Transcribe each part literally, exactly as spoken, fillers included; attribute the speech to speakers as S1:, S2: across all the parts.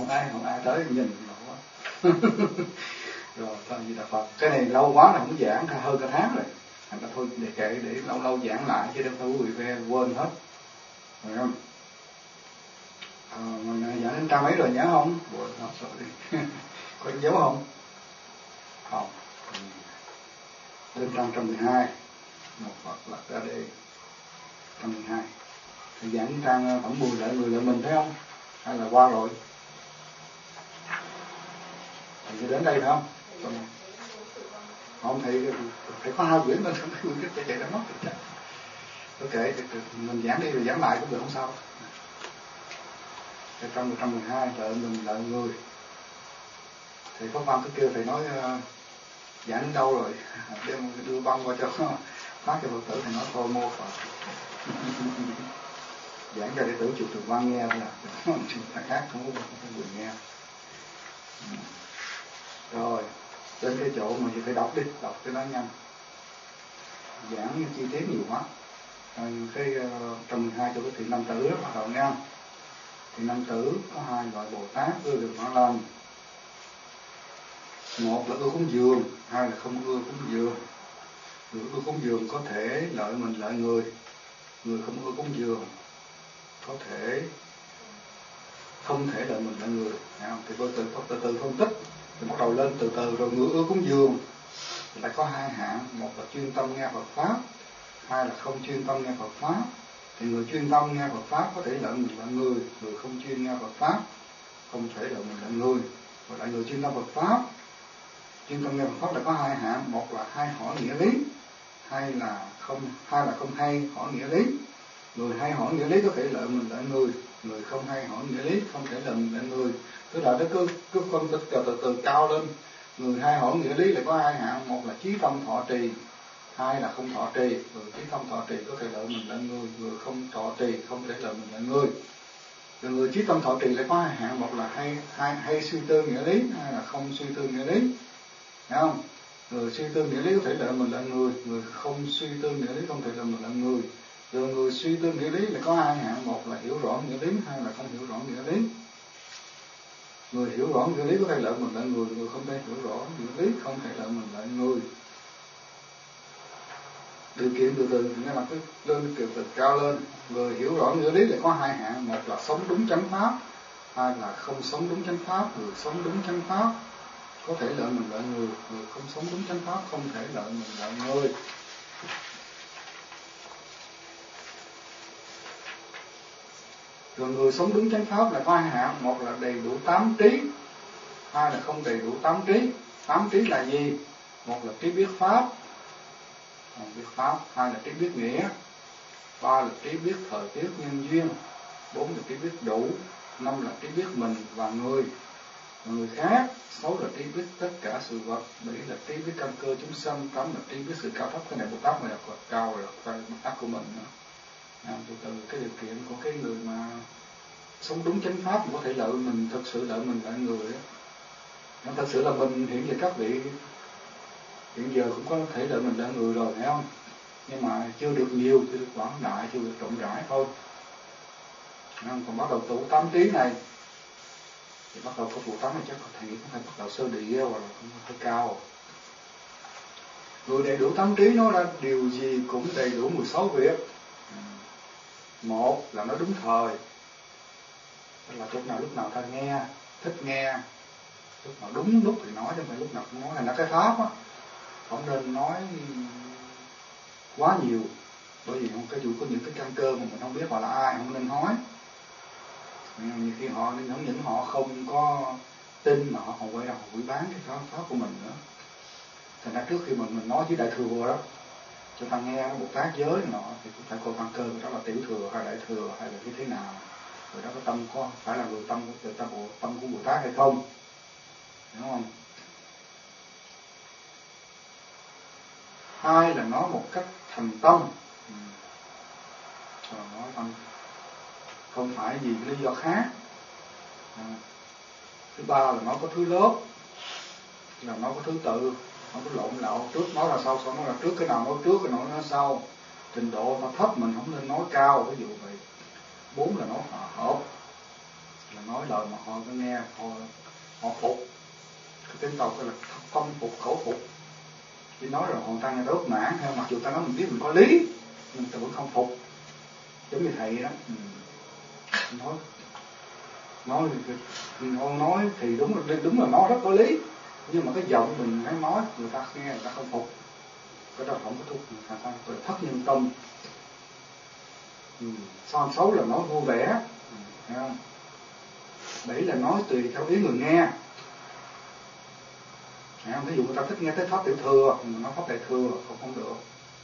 S1: không ai không ai tới nhìn nữa. Rồi thôi gì là Phật. Cái này lâu quá là không giảng, hơn cả tháng rồi. Thành ra thôi để kệ, để lâu lâu giảng lại chứ đâu phải quý vị về quên hết. Phải không? À, mình giảng đến trang mấy rồi nhớ không? Bộ nó sợ đi. Có dấu không? Không. Lên trang một trăm mười hai. Một Phật là ra đây. một trăm mười hai. Thì giảng trang phẩm mười lợi người lợi mình thấy không? Hay là qua rồi? Thì đến đây phải không? Không, không thì phải có hai quyển nên không phải quyển cái chạy đã mất thì chắc. Ok, mình giảng đi rồi giảng lại cũng được, không sao. Thì trong một trăm mười hai lợi mình lợi người. Thì có văn cứ kêu thầy nói uh, giảng đến đâu rồi, đem đưa băng qua cho phát cho Phật tử, thầy nói thôi mô Phật. Giảng cho đệ tử chụp trường văn nghe thôi là thằng khác không có quyền nghe. Rồi đến cái chỗ mà phải đọc đi, đọc cái đó nhanh. Giảng chi tiết nhiều quá. Cái uh, trong mười hai cho cái thiện nam tử đó, bắt đầu nghe. Thiện nam tử có hai loại Bồ Tát ưa được quả lành. Một là ưa cúng dường, hai là không ưa cúng dường. Người ưa cúng dường có thể lợi mình lợi người, người không ưa cúng dường có thể không thể lợi mình lợi người. Thì tôi từ từ từ phân tích, thì bắt đầu lên từ từ rồi. Người ưa cúng dường lại có hai hạng, một là chuyên tâm nghe Phật pháp, hai là không chuyên tâm nghe Phật pháp. Thì người chuyên tâm nghe Phật pháp có thể lợi mình lợi người, người không chuyên nghe Phật pháp không thể lợi mình lợi người. Và lại người chuyên tâm Phật pháp, chuyên tâm nghe Phật pháp là có hai hạng, một là hay hỏi nghĩa lý, hai là không hai là không hay hỏi nghĩa lý. Người hay hỏi nghĩa lý có thể lợi mình lợi người, người không hay hỏi nghĩa lý không thể lợi mình lợi người. Tức là nó cứ cứ phân tích từ từ, từ cao lên. Người hay hỏi nghĩa lý là có hai hạng, một là chí tâm thọ trì, hai là không thọ trì. Người chí tâm thọ trì có thể lợi mình lợi người, người không thọ trì không thể lợi mình lợi người. Rồi người chí tâm thọ trì lại có hai hạng, một là hay hay hay suy tư nghĩa lý, hai là không suy tư nghĩa lý. Thấy không? Người suy tư nghĩa lý có thể lợi mình lợi người, người không suy tư nghĩa lý không thể lợi mình lợi người. Rồi người suy tư nghĩa lý là có hai hạng, một là hiểu rõ nghĩa lý, hai là không hiểu rõ nghĩa lý. Người hiểu rõ nghĩa lý có thể lợi mình lợi người, người không thể hiểu rõ nghĩa lý không thể lợi mình lợi người. Điều kiện từ từ nghĩa là cứ lên từ từ cao lên. Người hiểu rõ nghĩa lý là có hai hạng, một là sống đúng chánh pháp, hai là không sống đúng chánh pháp. Người sống đúng chánh pháp có thể lợi mình lợi người, người không sống đúng chánh pháp không thể lợi mình lợi người. Rồi người sống đúng chánh pháp là có hai hạng, một là đầy đủ tám trí, hai là không đầy đủ tám trí. Tám trí là gì? Một là trí biết pháp, biết pháp, hai là trí biết nghĩa, ba là trí biết thời tiết nhân duyên, bốn là trí biết đủ, năm là trí biết mình và người và người khác, sáu là trí biết tất cả sự vật, bảy là trí biết căn cơ chúng sanh, tám là trí biết sự cao thấp. Cái này Bồ Tát này là cao rồi, cái Bồ Tát của mình nữa. À, từ từ cái điều kiện của cái người mà sống đúng chánh pháp mà có thể lợi mình, thật sự lợi mình lợi người đó. Nó thật sự là mình hiện giờ các vị hiện giờ cũng có thể lợi mình lợi người rồi, thấy không? Nhưng mà chưa được nhiều, chưa được quảng đại, chưa được rộng rãi thôi. Còn bắt đầu tụ tám trí này thì bắt đầu có tụ tám này chắc có thể cũng phải bắt đầu sơ địa hoặc là cũng hơi cao. Người đầy đủ tám trí nói ra điều gì cũng đầy đủ mười sáu việc. Một là nó đúng thời, tức là lúc nào lúc nào ta nghe, thích nghe, lúc nào đúng lúc thì nói, chứ không phải lúc nào cũng nói. Là nó cái pháp á, không nên nói quá nhiều, bởi vì cái dù có những cái căn cơ mà mình không biết họ là ai, không nên nói. Nhiều khi họ nên không những họ không có tin mà họ còn quay ra họ quỷ bán cái pháp, pháp của mình nữa. Thành ra trước khi mình mình nói với đại thừa đó cho ta nghe Bồ Tát giới nọ thì cũng phải coi căn cơ đó là tiểu thừa hay đại thừa hay là như thế nào, rồi đó có tâm có phải là người tâm của tâm của tâm của Bồ Tát hay không, đúng không? Hai là nói một cách thành tâm, ừ. Rồi nói tâm không phải vì lý do khác. À. Thứ ba là nói có thứ lớp, là nói có thứ tự, không có lộn lạo, trước nói là sau, sau nói là trước, cái nào nói trước, cái nào nói sau. Trình độ nó thấp mình không nên nói cao, ví dụ vậy. Bốn là nói hòa hợp. là nói lời mà họ có nghe, họ họ phục. Cái tiếng tàu gọi là tâm phục khẩu phục. Chỉ nói rồi hồn ta nghe đốt mãn, hay mặc dù ta nói mình biết mình có lý, nhưng ta vẫn không phục. Giống như thầy đó. Ừ. Nói nói nói, nói thì đúng là đúng là nói rất có lý, nhưng mà cái giọng mình hay nói người ta nghe người ta không phục, cái đó không có thuộc người ta gọi là thất nhân tâm. Ừ. Son xấu là nói vui vẻ, thấy không? Bảy là nói tùy theo ý người nghe. Thấy không? Ví dụ người ta thích nghe tới pháp tiểu thừa, mình nói pháp đại thừa không không được.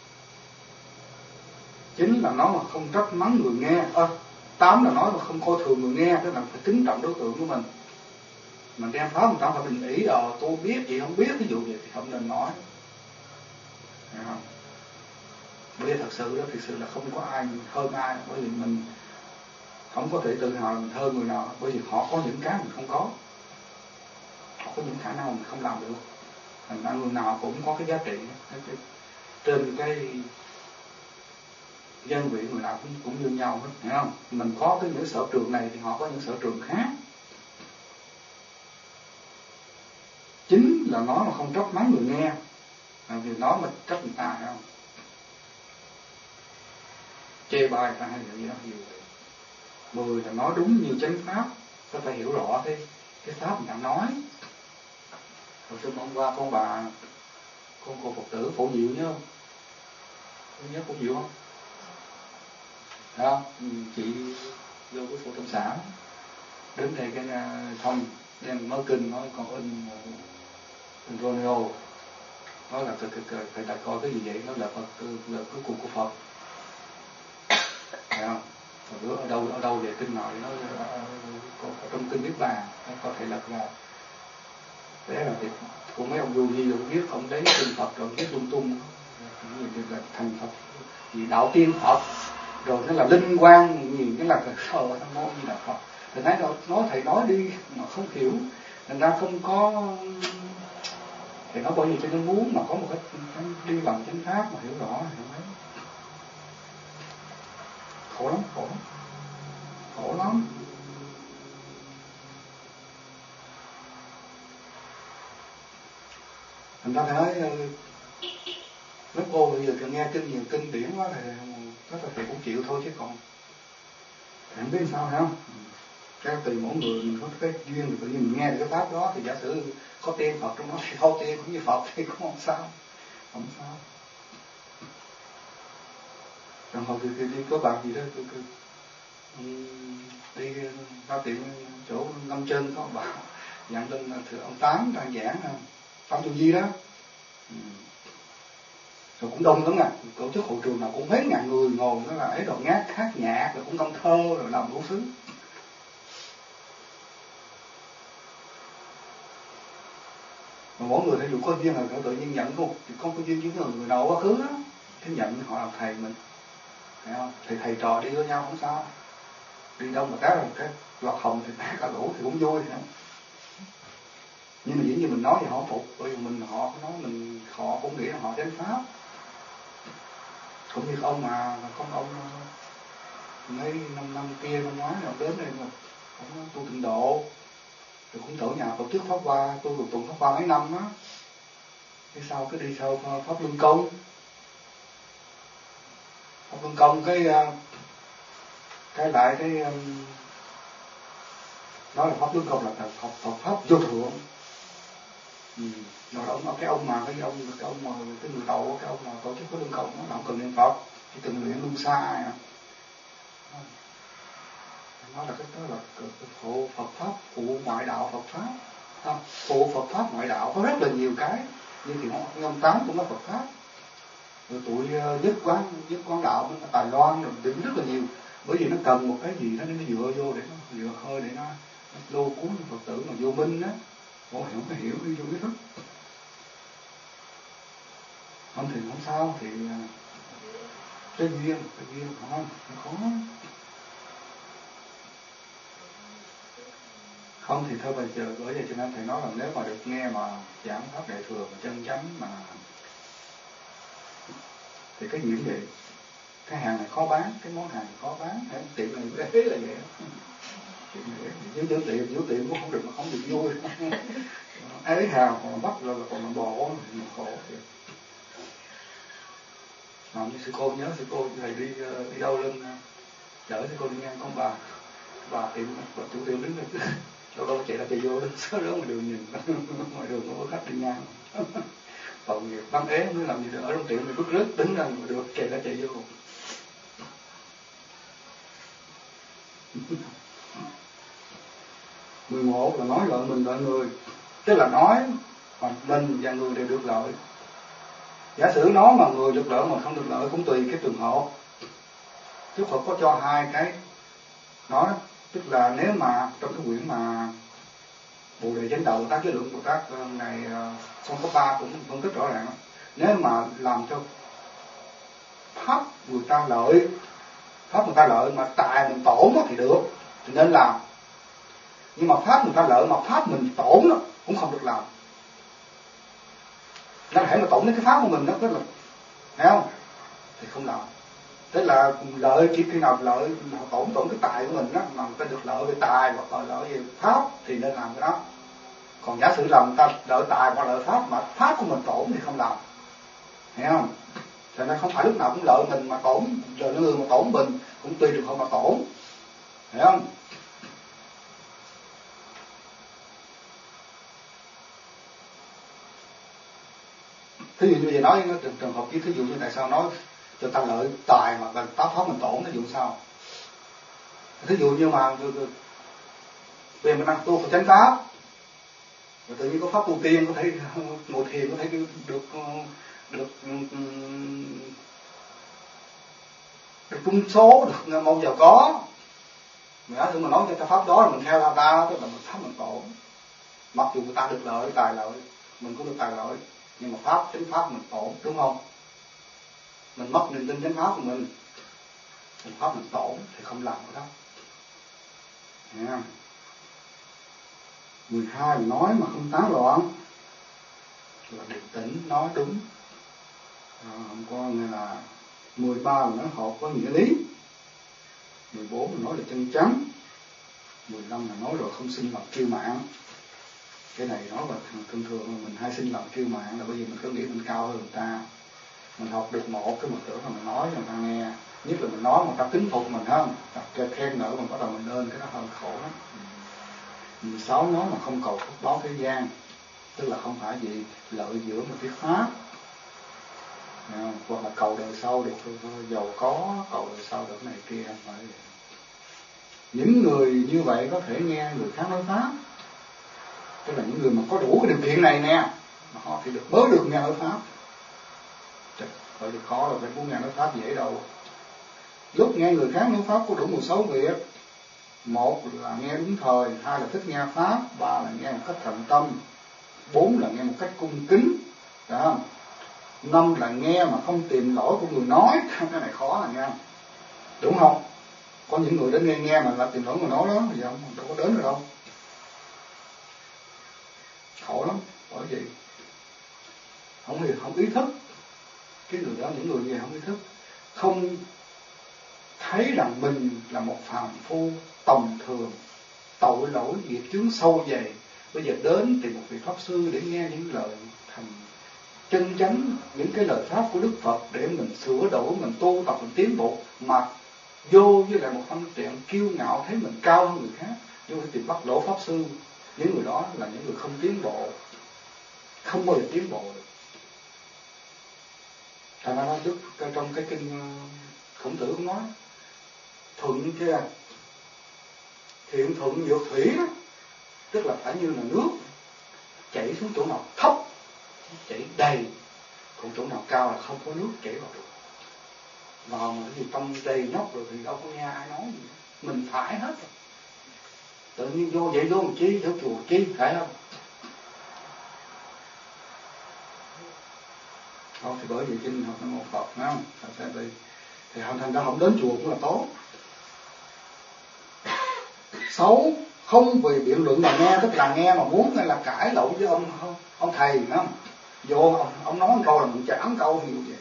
S1: Chín là nói mà không trách mắng người nghe. À, tám là nói mà không coi thường người nghe, tức là phải kính trọng đối tượng của mình. Mình đem pháp mình ta phải bình ý, ờ tôi biết gì không biết, ví dụ vậy thì không nên nói. Thấy không? Bởi vì thật sự đó, thực sự là không có ai hơn ai, bởi vì mình không có thể tự hào mình hơn người nào, bởi vì họ có những cái mình không có, họ có những khả năng mình không làm được. Thành ra người nào cũng có cái giá trị cái, cái, trên cái dân vị người nào cũng, cũng như nhau hết, hiểu không? Mình có cái những sở trường này thì họ có những sở trường khác. Chính là nói mà không trách mắng người nghe, vì nói mà trách người ta, hiểu không? Chê bai ta hay là gì đó nhiều. Mười là nói đúng như chánh pháp, có phải hiểu rõ cái cái pháp mình đang nói. Hồi xưa hôm qua con bà con cô Phật tử Phổ Diệu nhớ không? Con nhớ Phổ Diệu không? Thấy không? Chị vô cái Phổ Tâm xã đến đây cái thông đem mới kinh nói còn in in Romeo, nói là phải, phải, phải đặt coi cái gì vậy, nó là Phật là cuối cùng của Phật. Thấy không? Rồi bữa ở đâu ở đâu về kinh nội nó có trong kinh Niết Bàn có thể lật ra. Thế là thì cũng mấy ông Du Di cũng biết ông đấy kinh Phật rồi viết lung tung, gì là thành Phật, gì đạo tiên Phật, rồi nó là linh quang, nhìn cái là sợ nó nói như là Phật. Thì nói nói thầy nói đi mà không hiểu, thành ra không có. Thì nó bởi vì cho nên muốn mà có một cái, cái đi bằng chánh pháp mà hiểu rõ hiểu đấy. Khổ lắm, khổ lắm, khổ lắm. Thành ra thầy nói mấy cô bây giờ thì nghe kinh nhiều kinh điển quá thì các thầy cũng chịu thôi chứ còn thầy không biết sao hả không? Cái tùy mỗi người mình có cái duyên thì tự nhiên mình nghe được cái pháp đó thì giả sử có tiên Phật trong đó thì có tiên cũng như Phật thì cũng không sao, không sao. Còn hồi thì, thì đi có bạn gì đó cứ, cứ, đi ra tiệm chỗ Năm Chân có bạn dặn lên thưa ông Tám đang giảng Tám Tu Di đó. Ừ. Rồi cũng đông lắm nè, tổ chức hội trường nào cũng mấy ngàn người ngồi đó là ấy đồ ngát hát nhạc rồi cũng ngâm thơ rồi làm đủ thứ. Mà mỗi người thí dụ có duyên là tự nhiên nhận không, thì không có duyên với người, người nào quá khứ đó, thế nhận họ làm thầy mình, thấy không? Thì thầy trò đi với nhau không sao, đi đâu mà cái là cái lọt hồng thì cả lũ thì cũng vui, không? Nhưng mà dĩ nhiên mình nói thì họ phục, bởi vì mình họ nói mình họ cũng nghĩ là họ chánh pháp. Cũng như ông mà con ông mấy năm năm kia năm ngoái ông đến đây mà ông tu tịnh độ, rồi cũng tổ nhà tổ chức pháp hoa, tu được tụng pháp hoa mấy năm á. Thế sau cái đi sau pháp luân công, pháp luân công cái cái lại cái nói là pháp luân công là học Phật pháp vô thượng. Ừ. Rồi ông cái ông mà cái ông cái ông mà cái người đầu cái ông mà tổ chức pháp luân công nó không cần niệm Phật, chỉ cần luyện luân xa à. Nó là cái đó là phụ Phật pháp, phụ ngoại đạo Phật pháp, không? Phụ Phật pháp ngoại đạo có rất là nhiều cái, như thì ông Tám cũng là Phật pháp, rồi tụi nhất quán nhất quán đạo nó Tài Loan rồi đỉnh rất là nhiều, bởi vì nó cần một cái gì đó để nó dựa vô để nó dựa hơi để nó, nó lô cuốn Phật tử mà vô minh á, họ hiểu cái hiểu đi vô cái thức, không thì không sao thì cái duyên cái duyên không khó. Không thì thôi bây giờ bởi vậy cho nên thầy nói là nếu mà được nghe mà giảng pháp đại thừa mà chân chánh mà thì cái gì cũng vậy, cái hàng này khó bán, cái món hàng này khó bán, cái tiệm này thế là vậy. Giữ giữ tiệm, giữ tiệm cũng không được, mà không được vui. Ế hào còn bắt là còn là bỏ, khổ thiệt. Làm như sư cô nhớ sư cô thầy đi đi đâu lên chở sư cô đi ngang con bà, bà tiệm bà chủ tiệm đứng lên, đâu đâu chạy ra chạy vô đứng sớm đó ngoài đường nhìn, ngoài đường có khách đi ngang. Tội nghiệp bán ế mới làm gì được, ở trong tiệm thì bước rớt đứng ra mà được chạy ra chạy vô. mười một là nói lợi mình lợi người, tức là nói mà mình và người đều được lợi. Giả sử nói mà người được lợi mà không được lợi cũng tùy cái trường hợp. Đức Phật có cho hai cái nói, tức là nếu mà trong cái quyển mà Bồ Đề Chánh Đạo tác với lượng Bồ Tát ngày Song Cấp Ba cũng phân tích rõ ràng, nếu mà làm cho pháp người ta lợi, pháp người ta lợi mà tài mình tổn thì được thì nên làm, nhưng mà pháp người ta lợi mà pháp mình tổn đó cũng không được làm. Nó hãy mà tổn đến cái pháp của mình đó, tức là thấy không thì không làm. Tức là lợi chỉ khi nào lợi tổn tổn cái tài của mình đó, mà người ta được lợi về tài hoặc là lợi về pháp thì nên làm cái đó. Còn giả sử là người ta lợi tài hoặc lợi pháp mà pháp của mình tổn thì không làm, hiểu không? Cho nên không phải lúc nào cũng lợi mình mà tổn, lợi người mà tổn mình, cũng tùy trường hợp mà tổn, hiểu không? Thí dụ như vậy nói trường, trường hợp chứ thí dụ như tại sao nói cho ta lợi tài mà ta pháp mình tổn, thí dụ sao? Thí dụ như mà về mình đang tu của chánh pháp, rồi tự nhiên có pháp tu tiên có thể ngồi thiền có thể được được được, được trung số, được mong giàu có. Giả sử mà nói cho ta pháp đó là mình theo ta ta, tức là mình pháp mình tổn. Mặc dù người ta được lợi, tài lợi, mình cũng được tài lợi, nhưng mà pháp, chánh pháp mình tổn, đúng không? Mình mất niềm tin chánh pháp của mình, chánh pháp mình tổn thì không làm cái đó. Nha. mười hai là nói mà không tán loạn, là điềm tĩnh, nói đúng. À, không có nghe là mười ba là nói hợp với nghĩa lý, mười bốn là nói là chân chánh, mười lăm là nói rồi không sinh lòng kiêu mạn. Cái này nói là thường thường là mình hay sinh lòng kiêu mạn là bởi vì mình có nghĩ mình cao hơn người ta. Mình học được một cái mình tưởng là mình nói cho người ta nghe, nhất là mình nói mà người ta kính phục mình không, ta khen ngợi mình bắt đầu mình lên, cái đó hơi khổ lắm. mười sáu nói mà không cầu phúc báo thế gian, tức là không phải gì lợi dưỡng một cái pháp, à, hoặc là cầu đời sau được giàu có, cầu đời sau được này kia, không phải vậy. Những người như vậy có thể nghe người khác nói pháp, tức là những người mà có đủ cái điều kiện này nè, mà họ thì được mới được nghe nói pháp. Vậy thì khó rồi, phải muốn nghe nói pháp dễ đâu. Lúc nghe người khác nói pháp có đủ một số việc. Một là nghe đúng thời, hai là thích nghe pháp, ba là nghe một cách thành tâm, bốn là nghe một cách cung kính, phải không? Năm là nghe mà không tìm lỗi của người nói. Cái này khó là nghe, đúng không? Có những người đến nghe nghe mà là tìm lỗi người nói đó, thì không, đâu có đến được đâu. Khổ lắm, bởi vì không hề không ý thức. Cái người đó, những người gì không ý thức, không thấy rằng mình là một phàm phu tầm thường, tội lỗi nghiệp chướng sâu dày. Bây giờ đến tìm một vị pháp sư để nghe những lời thành chân chánh, những cái lời pháp của Đức Phật để mình sửa đổi, mình tu tập, mình tiến bộ, mà vô với lại một tâm trạng kiêu ngạo thấy mình cao hơn người khác, vô phải tìm bắt lỗ pháp sư. Những người đó là những người không tiến bộ, không bao giờ tiến bộ được. Thành ra nói Đức trong cái kinh Khổng Tử cũng nói thuận kia, thiện thuận nhược thủy đó, tức là phải như là nước chảy xuống chỗ nào thấp chảy đầy, còn chỗ nào cao là không có nước chảy vào được. Vào mà cái gì tâm đầy nhóc rồi thì đâu có nghe ai nói gì, mình phải hết rồi. Tự nhiên vô vậy vô một chi, vô chùa chi, phải không? Không thì bởi vì kinh học Nam Mô Phật, phải không? Thì, thì thành ra không đến chùa cũng là tốt. Xấu, không vì biện luận mà nghe, tức là nghe mà muốn hay là cãi lộn với ông ông, ông thầy, phải không? Vô ông, ông nói một câu là mình chán câu thì vậy.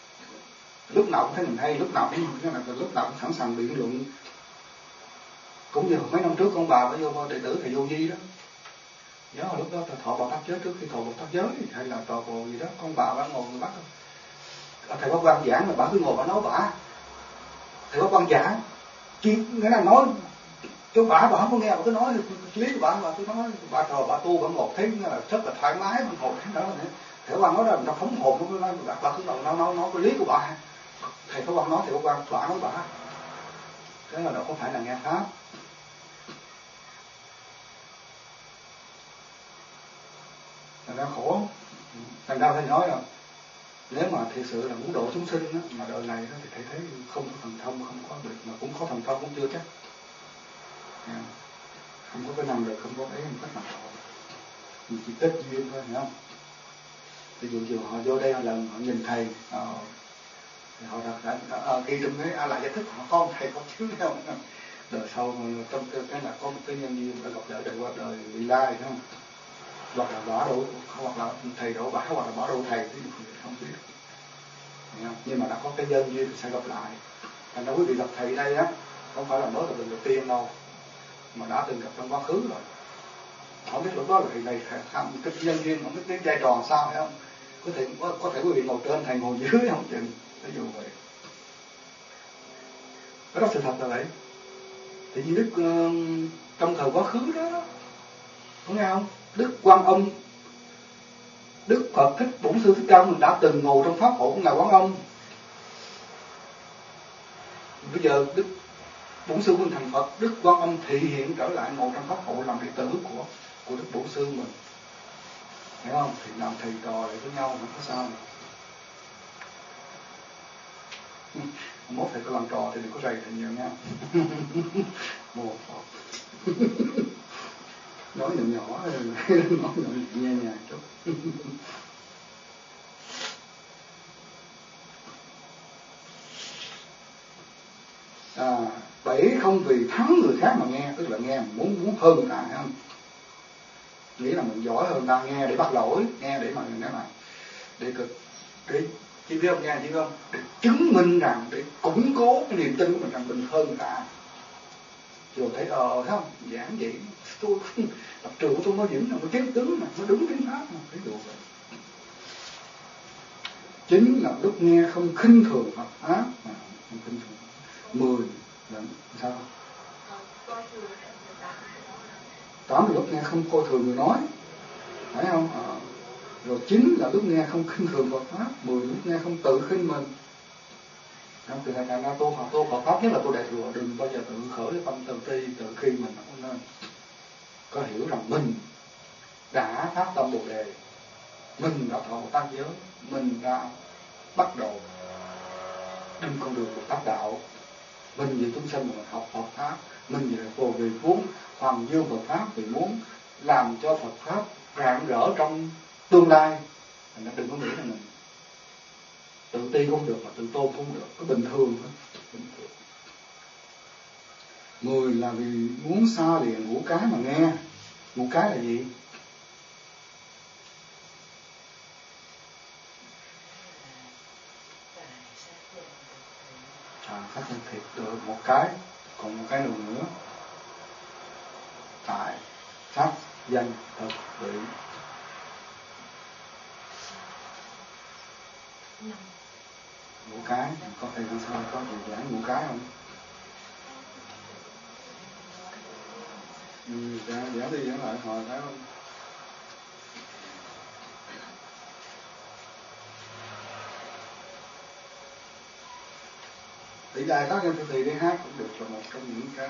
S1: Lúc nào cũng thấy mình hay, lúc nào cũng lúc nào cũng sẵn sàng biện luận. Cũng như mấy năm trước con bà mới vô đệ tử thầy Vô Vi đó, nhớ hồi lúc đó thọ Bồ Tát giới, trước khi thọ Bồ Tát giới hay là thọ Bồ gì đó, con bà bà ngồi người bắt thầy Pháp Quang giảng mà bà cứ ngồi bà nói bả, thầy Pháp Quang giảng chỉ nghĩa là nói cho bà bà không có nghe, bà cứ nói lý của bà, bà cứ nói bà thờ bà tu bà ngồi thấy là rất là thoải mái, bà ngồi thấy đó này. Thầy Pháp Quang nói là nó phóng hồn, nó nói bà, bà cứ nói nói nói, nói cái lý của bà. Thầy Pháp Quang nói, thầy Pháp Quang thỏa nói bà, thế là nó không phải là nghe pháp. Thành ra khổ. Thành ra thầy nói là nếu mà thực sự là muốn độ chúng sinh đó, mà đời này đó, thì thầy thấy không có thần thông, không có được, mà cũng có thần thông cũng chưa chắc. Không có cái năng lực, không có ấy, không cách nào độ. Mình chỉ kết duyên thôi, hiểu không? Ví dụ như họ vô đây họ lần họ nhìn thầy, họ, thì họ đã, đã, đã ghi trong cái A Lại Giải Thích, họ con thầy có chứ không? Đời sau trong cái, cái là có một cái nhân duyên đã gặp lại đời qua đời vị lai, thấy không? Hoặc là bỏ độ, hoặc là thầy độ bả, hoặc là bỏ độ thầy, thì không biết. Nhưng mà đã có cái nhân duyên thì sẽ gặp lại. Thành ra quý vị gặp thầy đây á, không phải là mới gặp lần đầu tiên đâu, mà đã từng gặp trong quá khứ rồi. Không biết lúc đó là thầy này tham cái nhân duyên, không biết cái vai trò sao phải không? Có thể có, có thể quý vị ngồi trên, thầy ngồi dưới không chừng, ví dụ vậy. Cái đó sự thật là vậy. Thì như Đức uh, trong thời quá khứ đó, có nghe không? Đức Quan Âm, Đức Phật Thích Bổn Sư Thích Ca Mâu Ni đã từng ngồi trong pháp hội của ngài Quán Âm. Bây giờ Đức Bổn Sư mình thành Phật, Đức Quan Âm thị hiện trở lại ngồi trong pháp hội làm đệ tử của của Đức Bổn Sư mình, hiểu không? Thì làm thầy trò lại với nhau, không có sao. Mốt thầy có làm trò thì đừng có rầy thầy nhiều nha. Một nói nhỏ nhỏ, nói nhỏ nhẹ nhàng chút. À, bảy không vì thắng người khác mà nghe, tức là nghe muốn muốn hơn người ta, hay không? Nghĩ là mình giỏi hơn ta, nghe để bắt lỗi, nghe để mà mình nói là để cực, để chỉ biết không, nghe chỉ không, để chứng minh rằng, để củng cố cái niềm tin của mình rằng mình hơn người ta. Rồi thấy ờ thấy không, giảng vậy tôi lập trường của tôi nó vững, nó chánh tướng, nó đúng chánh pháp, thấy được vậy. Chính là lúc nghe không khinh thường Phật pháp, mà không khinh thường. Mười là sao? Tám là lúc nghe không coi thường người nói, phải không? À, rồi chín là lúc nghe không khinh thường Phật pháp, mười lúc nghe không tự khinh mình. Không, từ ngày nay tu học tu Phật pháp, nhất là tu Đại Thừa, đừng bao giờ tự khởi cái tâm tự ti, tự khi mình không nên. Có hiểu rằng mình đã phát tâm Bồ Đề, mình đã thọ Bồ Tát giới, mình đã bắt đầu đi con đường Bồ Tát đạo, mình vì chúng sinh mà mình học Phật pháp, mình vì phù vì muốn hoàng dương Phật pháp, vì muốn làm cho Phật pháp rạng rỡ trong tương lai. Mình đừng có nghĩ là mình tự ti không được, mà tự tôn không được, có bình thường thôi. Bình thường. Mười là vì muốn xa liền ngũ cái mà nghe. Ngũ cái là gì? À, phát nhân thịt được một cái, còn một cái nữa nữa. Tại sắc danh thực vị. Ngũ cái, có thầy làm sao có gì giảng ngũ cái không? Ừ, giảng, giảng đi giảng lại hồi thấy không? Tỷ đại tác nhân thì đi hát cũng được, là một trong những cái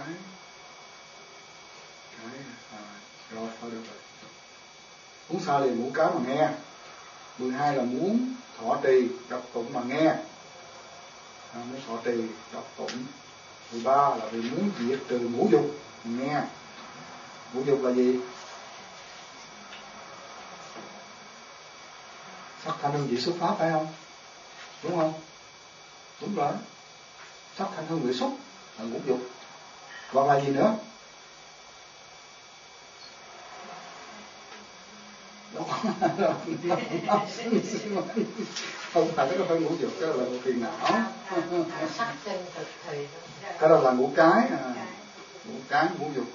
S1: cái à, rồi thôi được rồi. Muốn sao liền ngũ cái mà nghe. Mười hai là muốn thọ trì đọc tụng mà nghe, à, muốn thọ trì đọc tụng. Mười ba là vì muốn diệt trừ ngũ dục mà nghe. Ngũ dục là gì? Sắc thanh hương vị xúc pháp, phải không? Đúng không? Đúng rồi. Sắc thanh hương vị xúc là ngũ dục. Còn là gì nữa? Không phải cái đó phải ngũ dục, cái đó là một phiền não. Cái đó là ngũ cái. À. ngũ cái ngũ dục.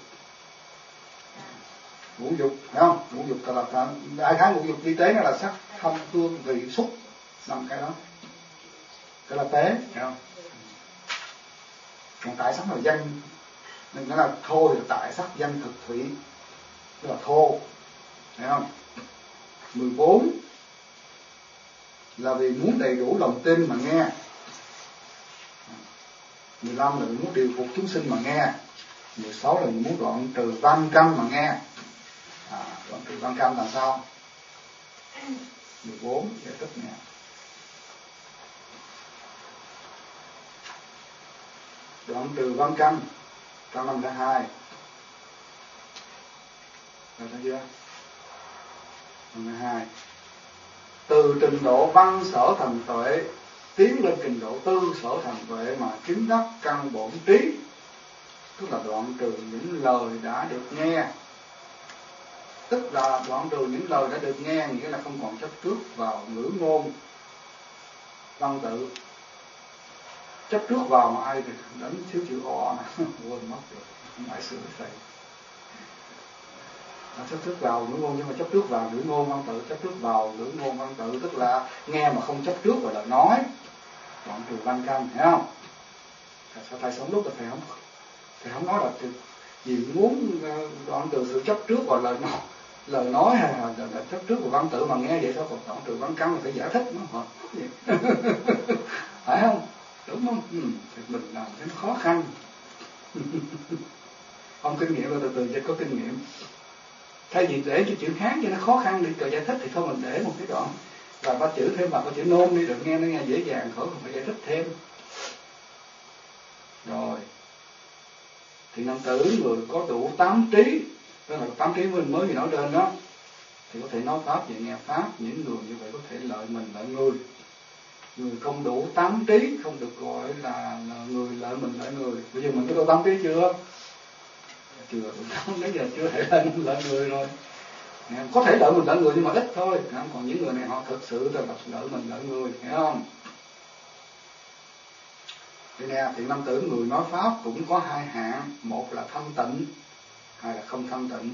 S1: Ngũ dục phải không? Ngũ dục là là đại khái ngũ dục vi tế nó là sắc thanh hương vị xúc, năm cái đó cái là tế, phải không? Còn tại sắc là danh, nên nó là thô thì tại sắc danh thực thủy, tức là thô, phải không? mười bốn là vì muốn đầy đủ lòng tin mà nghe. mười lăm là vì muốn điều phục chúng sinh mà nghe. mười sáu là vì muốn đoạn trừ văn căn mà nghe. À, đoạn trừ văn căn là sao? mười bốn giải thích nè. Đoạn trừ văn căn trong năm lẻ hai. Rồi thấy chưa? Năm lẻ hai. Từ trình độ văn sở thành tuệ tiến lên trình độ tư sở thành tuệ mà chứng đắc căn bổn trí, tức là đoạn trừ những lời đã được nghe. Tức là đoạn trừ những lời đã được nghe, nghĩa là không còn chấp trước vào ngữ ngôn văn tự. Chấp trước vào mà ai thì đánh thiếu chữ o nè, quên mất rồi, không phải sửa thầy. Chấp trước vào ngữ ngôn, nhưng mà chấp trước vào ngữ ngôn văn tự, chấp trước vào ngữ ngôn văn tự tức là nghe mà không chấp trước vào lời nói. Đoạn trừ văn căn, thấy không? Sao thầy sống lúc là thầy không thầy không nói là thầy, vì muốn đoạn trừ sự chấp trước vào lời nói, lời nói hay là, là, là chấp trước vào văn tự mà nghe vậy sao? Còn đoạn trừ văn căn là phải giải thích nó hả? Phải không? Đúng không? Ừ, thì mình làm cái khó khăn. Không kinh nghiệm rồi từ từ sẽ có kinh nghiệm. Thay vì để cái chữ Hán cho nó khó khăn đi rồi giải thích thì thôi mình để một cái đoạn và ba chữ thêm vào cái chữ nôm đi, được nghe nó nghe dễ dàng, khỏi không phải giải thích thêm. Rồi thì nam tử người có đủ tám trí, tức là tám trí mình mới thì nói trên đó, thì có thể nói pháp và nghe pháp. Những người như vậy có thể lợi mình lợi người. Người không đủ tám trí không được gọi là, là người lợi mình lợi người. Bây giờ mình có đủ tám trí chưa? Chưa đủ tám, đến giờ chưa thể lợi mình lợi người rồi. Có thể lợi mình lợi người nhưng mà ít thôi. Còn những người này họ thực sự là lợi mình lợi người, hiểu không? Thế nè, thì nam tử người nói pháp cũng có hai hạng. Một là thanh tịnh, hai là không thanh tịnh.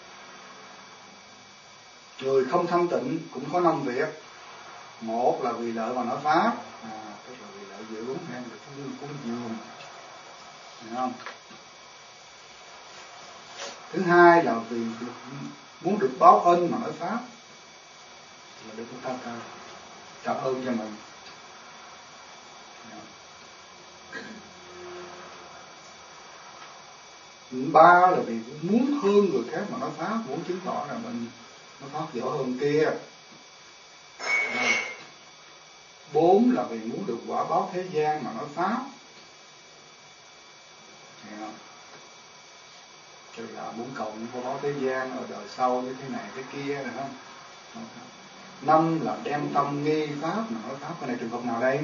S1: Người không thanh tịnh cũng có năm việc. Một là vì lợi mà nói pháp, à, tức là vì lợi dưỡng hay là cúng dường, hiểu không? Thứ hai là vì muốn được báo ân mà nói pháp, là được chúng ta trả ơn cho mình. Ba là vì muốn hơn người khác mà nói pháp, muốn chứng tỏ là mình nói pháp giỏi hơn kia. Bốn là vì muốn được quả báo thế gian mà nói pháp. Tức là muốn cầu những quả báo thế gian ở đời sau như thế này thế kia, được không? Năm là đem tâm nghi pháp mà nói pháp. Cái này trường hợp nào đây?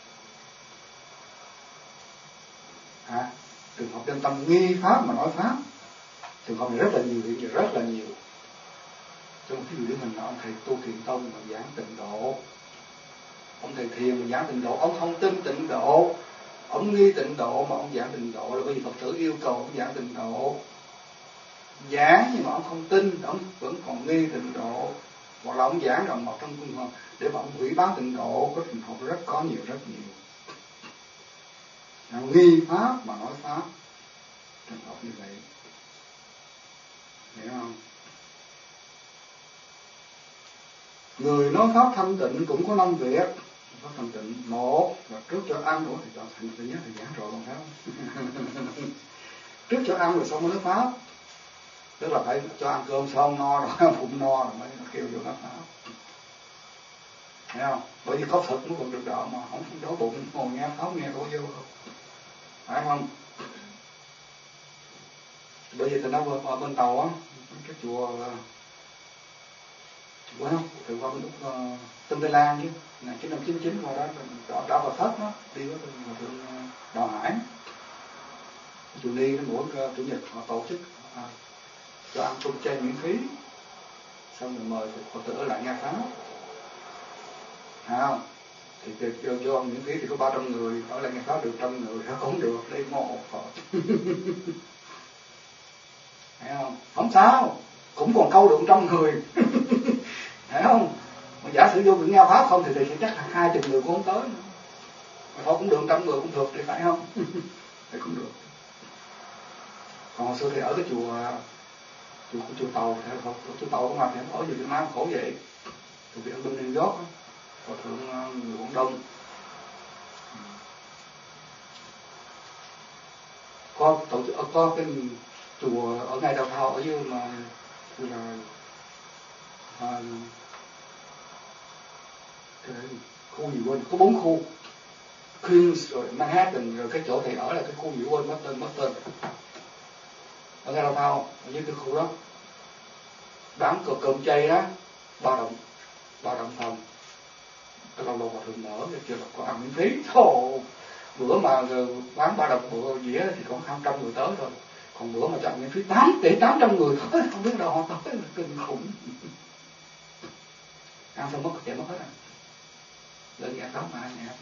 S1: Hả? Trường hợp đem tâm nghi pháp mà nói pháp. Trường hợp này rất là nhiều, hiện giờ rất là nhiều. Trong ví dụ như mình là ông thầy tu Thiền Tông mà giảng tịnh độ, ông thầy thiền mà giảng tịnh độ, ông không tin tịnh độ, ông nghi tịnh độ mà ông giảng tịnh độ, là bởi vì Phật tử yêu cầu ông giảng tịnh độ. Giảng nhưng mà ông không tin, ông vẫn còn nghi tịnh độ. Hoặc là ông giảng rồi mà trong cung hợp để mà ông hủy bán tịnh độ, có trường hợp rất có nhiều, rất nhiều. Ông nghi pháp mà nói pháp, trường hợp như vậy, hiểu không? Người nói pháp thanh tịnh cũng có năm việc. Pháp thanh tịnh, một là trước cho ăn. Ủa thì chọn thành tự nhớ thì giảng rồi còn phải không? Trước cho ăn rồi xong mới nói pháp. Tức là phải cho ăn cơm xong no rồi, bụng no rồi mới kêu vô nói pháp. Thấy không? Bởi vì có thực nó còn được đỡ mà không đói bụng ngồi nghe pháp nghe đổ vô không? Phải không? Bởi vì tôi nói ở bên Tàu á, cái chùa chùa không? Từ qua bên lúc uh, Tân Tây Lan chứ, một nghìn chín trăm chín mươi chín qua đó đã, đã vào thất đó, đi với thượng Đạo Hải. Chùa Ni nó mỗi chủ nhật họ tổ chức à, cho ăn cơm chay miễn phí, xong rồi mời Phật tử ở lại nghe pháp. À, thì cho, cho ăn miễn phí thì có ba trăm người, ở lại nghe pháp được trăm người, nó cũng được, đây ngộ Phật. Thấy không? Không sao, cũng còn câu được trăm người. Thấy không? Mà giả sử vô được nghe pháp không thì, thì chắc là hai chục người cũng không tới nữa. Mà thôi cũng được trăm người cũng được thì phải không? Thì cũng được. Còn hồi xưa thì ở cái chùa chùa chùa Tàu thì chùa, chùa Tàu cũng mà thì ở Việt Nam khổ vậy. Từ Việt Nam New York Hòa thượng người Quảng Đông. Có tổ chức có cái chùa ở ngay Đào Thao ở dưới mà là à, cái khu gì quên, có bốn khu Queens rồi Manhattan, rồi cái chỗ thầy ở là cái khu gì quên mất tên mất tên ở ngay Đào Thao ở dưới cái khu đó bán cơm cơm chay đó ba đồng ba đồng phòng. Cái lâu lâu Hòa thượng mở cái chưa là có ăn miễn phí. Ồ, bữa mà bán ba đồng bữa dĩa thì có hai trăm người tới rồi, còn bữa mà cho ăn miễn phí tám tỷ tám trăm người tới, không biết đâu họ tới, là kinh khủng. Ăn xong mất chạy mất hết à. Lên nghe pháp mà ai nghe.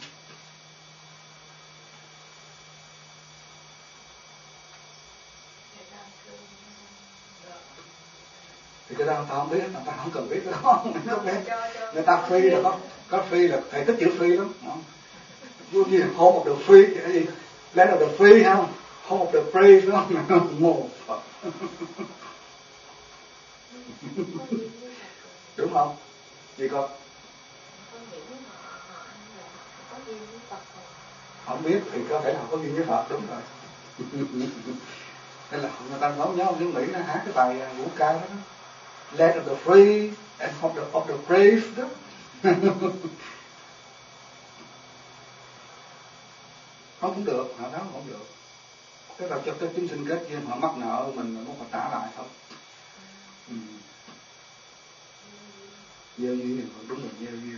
S1: Thì cái đó người ta không biết, người ta không cần biết cái đó. Người ta free là có, có free là thầy thích chữ free lắm. Vô gì home of the free, cái gì land of the free không? Home of the free đó, một Phật. Đúng không? Gì con? Không biết thì có thể là có duyên với Phật, đúng rồi. Nên là người ta nói nhau nước Mỹ nó hát cái bài ngũ ca đó, land of the free and of the, of the brave đó. Không cũng được, họ nói không được. Cái là cho cái chúng sinh kết duyên họ mắc nợ mình nó phải trả lại thôi. Ừ. Gieo duyên thì đúng là gieo duyên.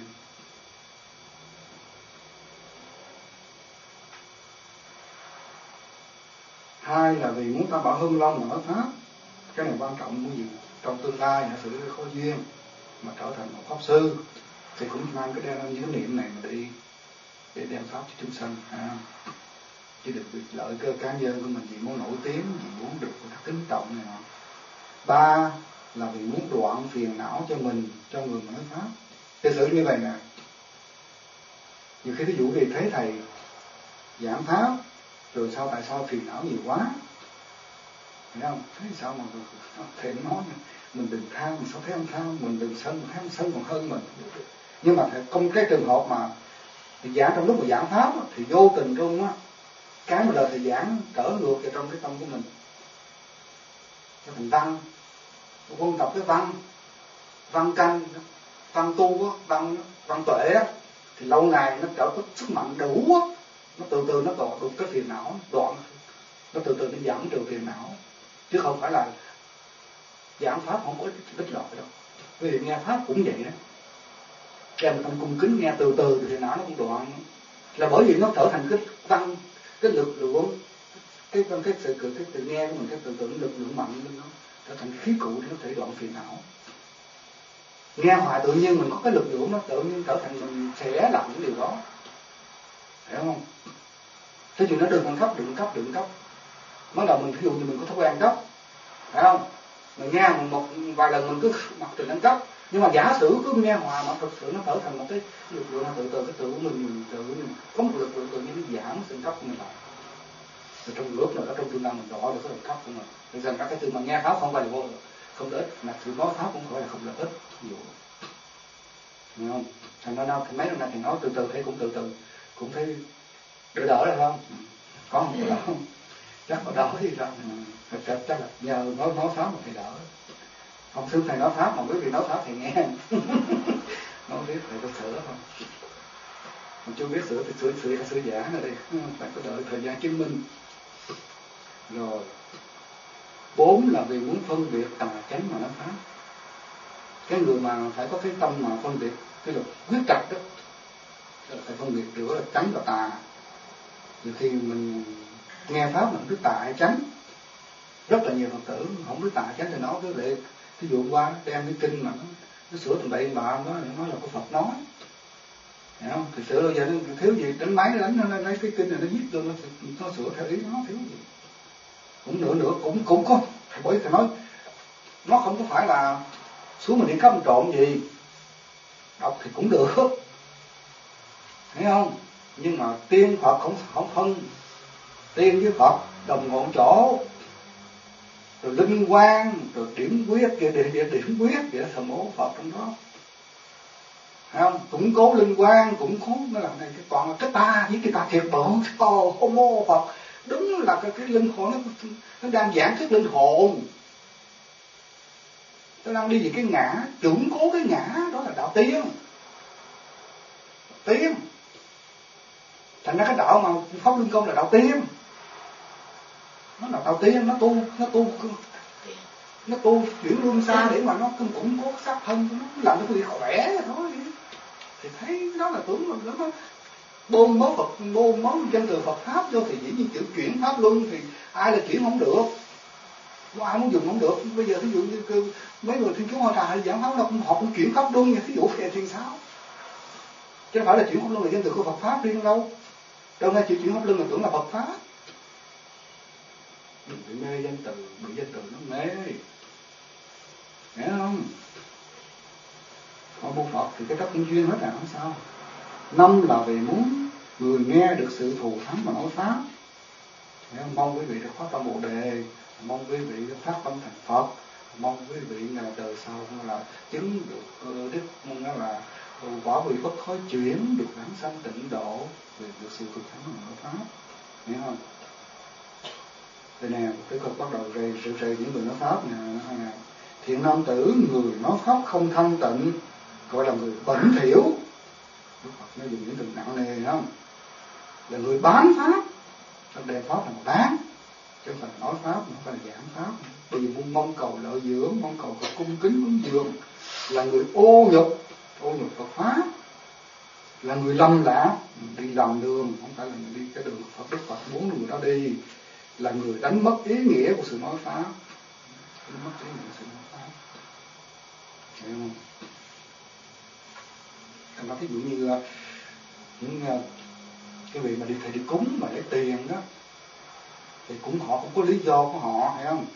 S1: Hai là vì muốn ta bảo hưng long ở pháp. Cái này quan trọng muốn gì? Trong tương lai giả sử có duyên mà trở thành một pháp sư thì cũng mang cái đem những niệm này mà đi để đem pháp cho chúng sanh, à, chứ đừng vì lợi cơ cá nhân của mình, vì muốn nổi tiếng, vì muốn được các kính trọng này nọ. Ba là vì muốn đoạn phiền não cho mình, cho người nói pháp. Giả sử như vậy nè, nhiều khi ví dụ gì thấy thầy giảng pháp rồi sao tại sao phiền não nhiều quá, thấy không? Thấy sao mà thầy nói mình đừng tham, mình sao thấy không tham, mình đừng sân, mình thấy không sân còn hơn mình. Nhưng mà trong cái trường hợp mà thì giảng trong lúc mà giảng pháp thì vô tình luôn á, cái mà lời thầy giảng trở ngược vào trong cái tâm của mình, cho thành văn, quân tập cái văn, văn canh, văn tu á, văn văn tuệ á, thì lâu ngày nó trở có sức mạnh đủ á, nó từ từ nó đoạn được cái phiền não, đoạn, nó từ từ nó giảm trừ phiền não, chứ không phải là giảng pháp không có ích lợi đâu. Vì nghe pháp cũng vậy đó, em tâm cung kính nghe từ từ thì não nó cũng đoạn, là bởi vì nó trở thành cái tăng cái lực lượng, cái cái cái sự cái, cái tự nghe của mình, cái tự tưởng lực lượng mạnh lên, nó trở thành khí cụ để nó thể đoạn phiền não. Nghe hoài tự nhiên mình có cái lực lượng, nó tự nhiên trở thành mình sẽ làm những điều đó, hiểu không? Thế thì nó đừng còn cấp, đừng cấp, đừng cấp. Mới đầu mình ví dụ như mình có thói quen cấp, phải không? Mình nghe mình một vài lần mình cứ mặc trình đánh cấp, nhưng mà giả sử cứ nghe hoài mà thực sự nó trở thành một cái lực lượng từ từ cái tự của mình, mình tự mình có một lực lượng tự nhiên nó giảm sự cấp của mình lại. Rồi trong lúc nào đó trong tương lai mình rõ được cái lực cấp của mình. Bây giờ các cái từ mà nghe pháp không phải là vô không lợi ích, mà sự nói pháp cũng phải là không lợi ích. Ví dụ, hiểu không? Thành ra đâu thì mấy năm nay thì nói từ từ thấy cũng từ từ cũng thấy đỡ đỡ rồi không? Có không? Có đỡ không? Chắc có đỡ thì sao? Thật ra chắc là nhờ nói nói pháp mà thầy đỡ. Không xứng thầy nói pháp mà quý vị nói pháp thầy nghe. Nói biết thầy có sửa không? Mà chưa biết sửa thì sửa sửa sửa giả nữa đi, phải có đợi thời gian chứng minh. Rồi bốn là vì muốn phân biệt tà chánh mà nói pháp. Cái người mà phải có cái tâm mà phân biệt cái luật quyết trạch đó, phải phân biệt giữa là chánh và tà. Nhiều khi mình nghe pháp mình biết tà hay chánh, rất là nhiều Phật tử không biết tà chánh thì nói với lại ví dụ qua đem cái kinh mà nó, nó sửa thành bậy bạ, nó nói là của Phật nói, hiểu không? Thì sửa bây giờ nó thiếu gì đánh máy nó đánh nó lấy cái kinh này nó viết cho nó, nó sửa theo ý nó thiếu gì, cũng nữa nữa cũng cũng có Bởi thì nói nó không có phải là xuống mình đi cắm trộn gì, đọc thì cũng được, thấy không? Nhưng mà tiên Phật không không phân tiên với Phật đồng ngọn chỗ, rồi linh quan, rồi điểm quyết kia, địa, địa điểm quyết vậy, thờ mẫu Phật trong đó, thấy không? Củng cố linh quan, củng cố nó là này, cái còn là cái ta với cái ta thiệt bự, ồ hô mô Phật, đúng là cái, cái linh hồn nó, nó đang giảng thuyết linh hồn, nó đang đi về cái ngã, củng cố cái ngã, đó là đạo tiên, tiên. Thành ra cái đạo mà Pháp Luân Công là đạo tiên, nó là đạo tiên, nó tu, nó tu, nó tu chuyển luân xa để mà nó củng cố xác thân, nó làm cho người khỏe thôi. Thì thấy đó là tướng mà nó bôn mớ Phật, bôn mớ danh từ Phật pháp vô thì dĩ nhiên chữ chuyển pháp luân thì ai là chuyển không được, có ai muốn dùng không được. Bây giờ thí dụ như mấy người Thiên Chúa Hoa Trà giảng pháp là họ cũng chuyển pháp luân, thí dụ về thiên sao, chứ không phải là chuyển pháp luân là danh từ của Phật pháp riêng đâu. Đâu nghe chữ chuyển pháp luân là tưởng là Phật pháp. Đừng bị mê danh từ, bị danh từ nó mê, hiểu không? Họ mô Phật thì cái cách cũng duyên hết à, không sao. Năm là vì muốn người nghe được sự thù thắng mà nói pháp. Mong quý vị được phát tâm Bồ Đề, mong quý vị được phát tâm thành Phật, mong quý vị là đời sau là chứng được đức, mong là quả vị bất thối chuyển, được vãng sanh tịnh độ, vì được sự thù thắng mà nói pháp, hiểu không? Đây nè, cái câu bắt đầu rầy sự rầy những người nói pháp nè, nè. Thiện nam tử, người nói pháp không thanh tịnh, gọi là người bẩn thỉu. Đức Phật nó dùng những từ nặng nề, không? Là người bán pháp. Trong đề pháp là một bán, chứ không phải nói pháp, không phải là giảng pháp. Bởi vì muốn mong cầu lợi dưỡng, mong cầu có cung kính cúng dường, là người ô nhục, ô nhục Phật pháp, là người lầm lạc, đi lầm đường, không phải là người đi cái đường Phật. Đức Phật muốn người đó đi, là người đánh mất ý nghĩa của sự nói pháp, đánh mất ý nghĩa của sự nói pháp, hiểu không? Thành ra ví dụ như những cái vị mà đi thầy đi cúng mà lấy tiền đó, thì cũng họ cũng có lý do của họ, hiểu không?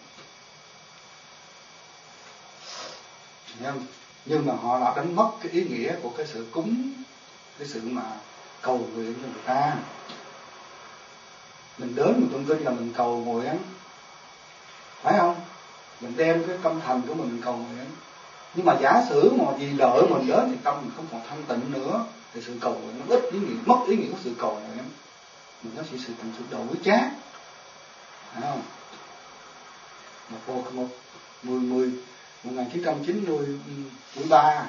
S1: Hiểu không? Nhưng mà họ đã đánh mất cái ý nghĩa của cái sự cúng, cái sự mà cầu nguyện cho người ta. Mình đến mình tụng kinh là mình cầu nguyện, phải không? Mình đem cái tâm thành của mình, mình cầu nguyện. Nhưng mà giả sử mà vì lợi mình đến thì tâm mình không còn thanh tịnh nữa, thì sự cầu nguyện nó ít ý nghĩa, mất ý nghĩa của sự cầu nguyện. Mình nó chỉ sự thành sự đổi chát, phải không? Một vô một mười mười một nghìn chín trăm chín mươi ba,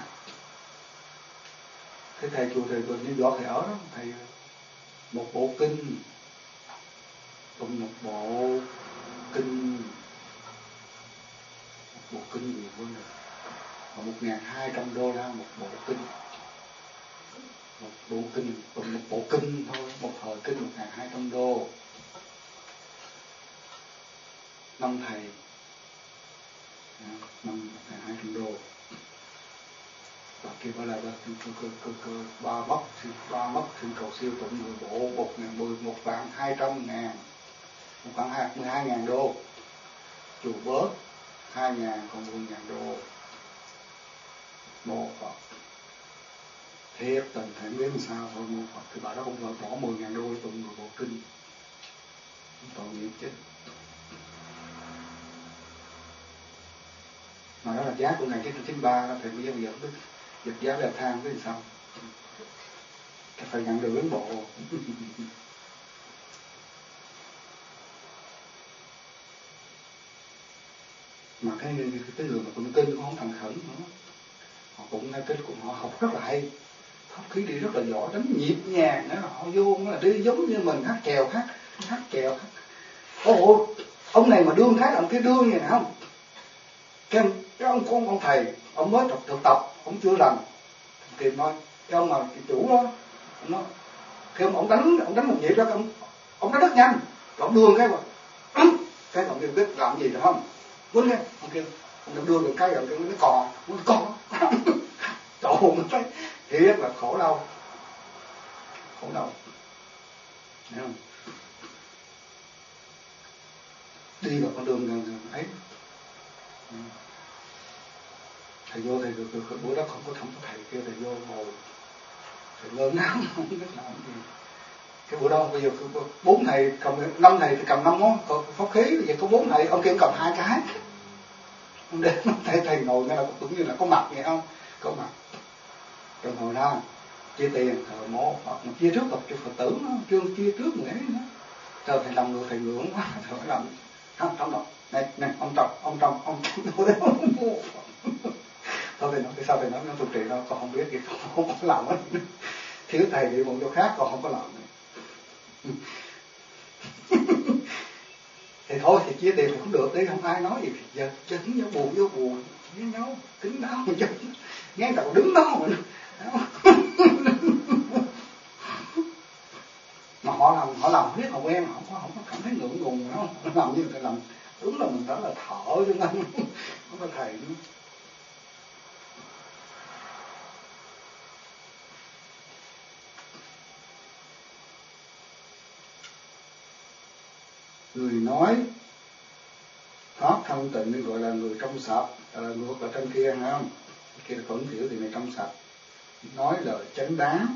S1: cái thầy chùa thầy Bình New York thầy ở đó, thầy một bộ kinh, tụng một bộ kinh, một bộ kinh gì quên rồi, và một ngàn hai trăm đô la một bộ kinh, một bộ kinh, tụng một bộ kinh thôi, một thời kinh một ngàn hai trăm đô. Năm thầy năm một ngàn hai trăm đô. Và kia phải là ba cơ cơ cơ cơ ba mất ba mất xin cầu siêu tụng mười bộ một ngàn mười một vạn hai trăm ngàn, một vạn hai mười hai ngàn đô. Chùa bớt hai ngàn còn mười ngàn đô. Mô Phật thiệt tình thể biết làm sao thôi. Mô Phật thì bà đó không phải bỏ mười ngàn đô tụng mười bộ kinh, tội nghiệp chứ. Mà đó là giá của ngày chín trăm chín mươi ba, thì bây giờ bây giờ không biết dịch giá leo thang cái gì sao, chắc phải nhận được đến bộ. Mà cái, cái, cái người mà tụng kinh cũng không thành khẩn nữa, họ cũng ngay cái cũng họ học rất là hay, pháp khí đi rất là giỏi, đánh nhịp nhàng nữa, họ vô nó là đi giống như mình hát chèo hát hát chèo hát. Ồ, ông này mà đương khác ông kia đương như nào không? Cái, cái ông con ông thầy ông mới thực, thực tập ông chưa làm thì nói cái ông mà chủ đó ông nói khi ông, ông đánh ông đánh một nhịp đó ông ông đánh rất nhanh, ông đương cái mà cái ông kêu biết làm gì được không, quên nghe ông kêu ông đưa được cái rồi cái nó còn nó còn trời ơi thấy thiệt là khổ đau, khổ đau, thấy không? Đi vào con đường ấy Ừ. Thầy vô thầy được được bữa đó không có không có thầy kêu thầy vô ngồi, thầy ngơ ngác không biết làm gì. Cái bữa đó bây giờ bốn thầy cầm năm thầy thì cầm năm món pháp khí, bây giờ có bốn thầy ông kia cầm hai cái. Ông đến thầy thầy ngồi nghe là cũng như là có mặt vậy không, có mặt. Rồi ngồi ra chia tiền thờ mộ Phật, mà chia trước Phật cho Phật tử nó chưa chia trước người ấy nữa. Trời, thầy làm ngược thầy ngưỡng quá, thầy phải làm không trong đó này này ông trọng ông trọng ông trọng ông mua. Thôi thầy nói tại sao thầy nói nó trụ trì nó còn không biết gì, không, không có làm hết. Thiếu thầy bị một chỗ khác còn không có làm nữa. Thì thôi thì chia tiền thì cũng được đi, không ai nói gì. Giờ chính nhau buồn vô buồn với nhau tính đau chứ nghe tao đứng đó mà. Mà họ làm họ làm biết họ quen, họ không có không có cảm thấy ngượng ngùng nữa, không làm như thầy làm đúng là mình đó là thợ chứ không không có thầy nữa. Người nói thoát thanh tịnh nên gọi là người trong sạch, là ngược ở trên kia hay không? Kia là thuận thiểu thì này trong sạch, nói lời chánh đáng,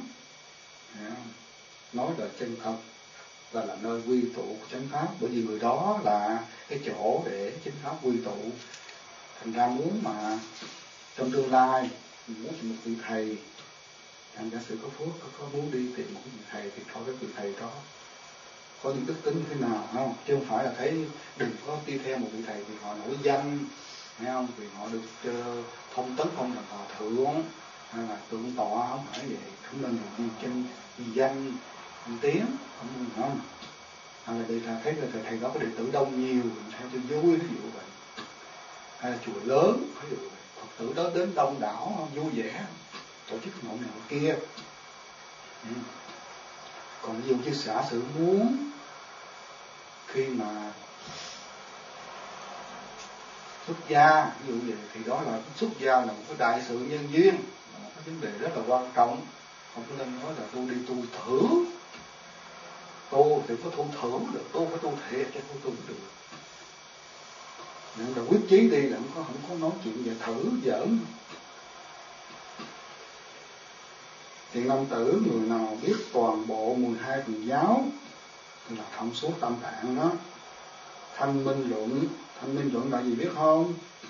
S1: nói lời chân thật và là nơi quy tụ của chánh pháp, bởi vì người đó là cái chỗ để chánh pháp quy tụ. Thành ra muốn mà trong tương lai muốn một vị thầy, thành giả sử có phước có, có muốn đi tìm một vị thầy thì thôi cái vị thầy đó có những đức tính thế nào không, chứ không phải là thấy đừng có đi theo một vị thầy vì họ nổi danh, thấy không, vì họ được uh, thông tấn phong làm hòa thượng hay là tượng tọa, không phải vậy, không nên vì chân vì danh vì tiếng, không không hay là đây là thấy là thầy, thầy đó có đệ tử đông nhiều theo cho vui, ví dụ vậy, hay là chùa lớn ví dụ vậy, Phật tử đó đến đông đảo vui vẻ tổ chức ngộ này ngộ kia. Ừ. Còn ví dụ như giả sử muốn khi mà xuất gia ví dụ vậy thì đó là xuất gia là một cái đại sự nhân duyên, là một cái vấn đề rất là quan trọng, không có nên nói là tôi đi tu thử, tu thì có tu thử được, tu phải tu thiệt chứ không tu được. Nên là quyết chí đi là không có không có nói chuyện về thử giỡn. Thiện nam tử, người nào biết toàn bộ mười hai phần giáo thì là thông suốt tâm tạng đó. Thanh minh luận, thanh minh luận là gì biết không?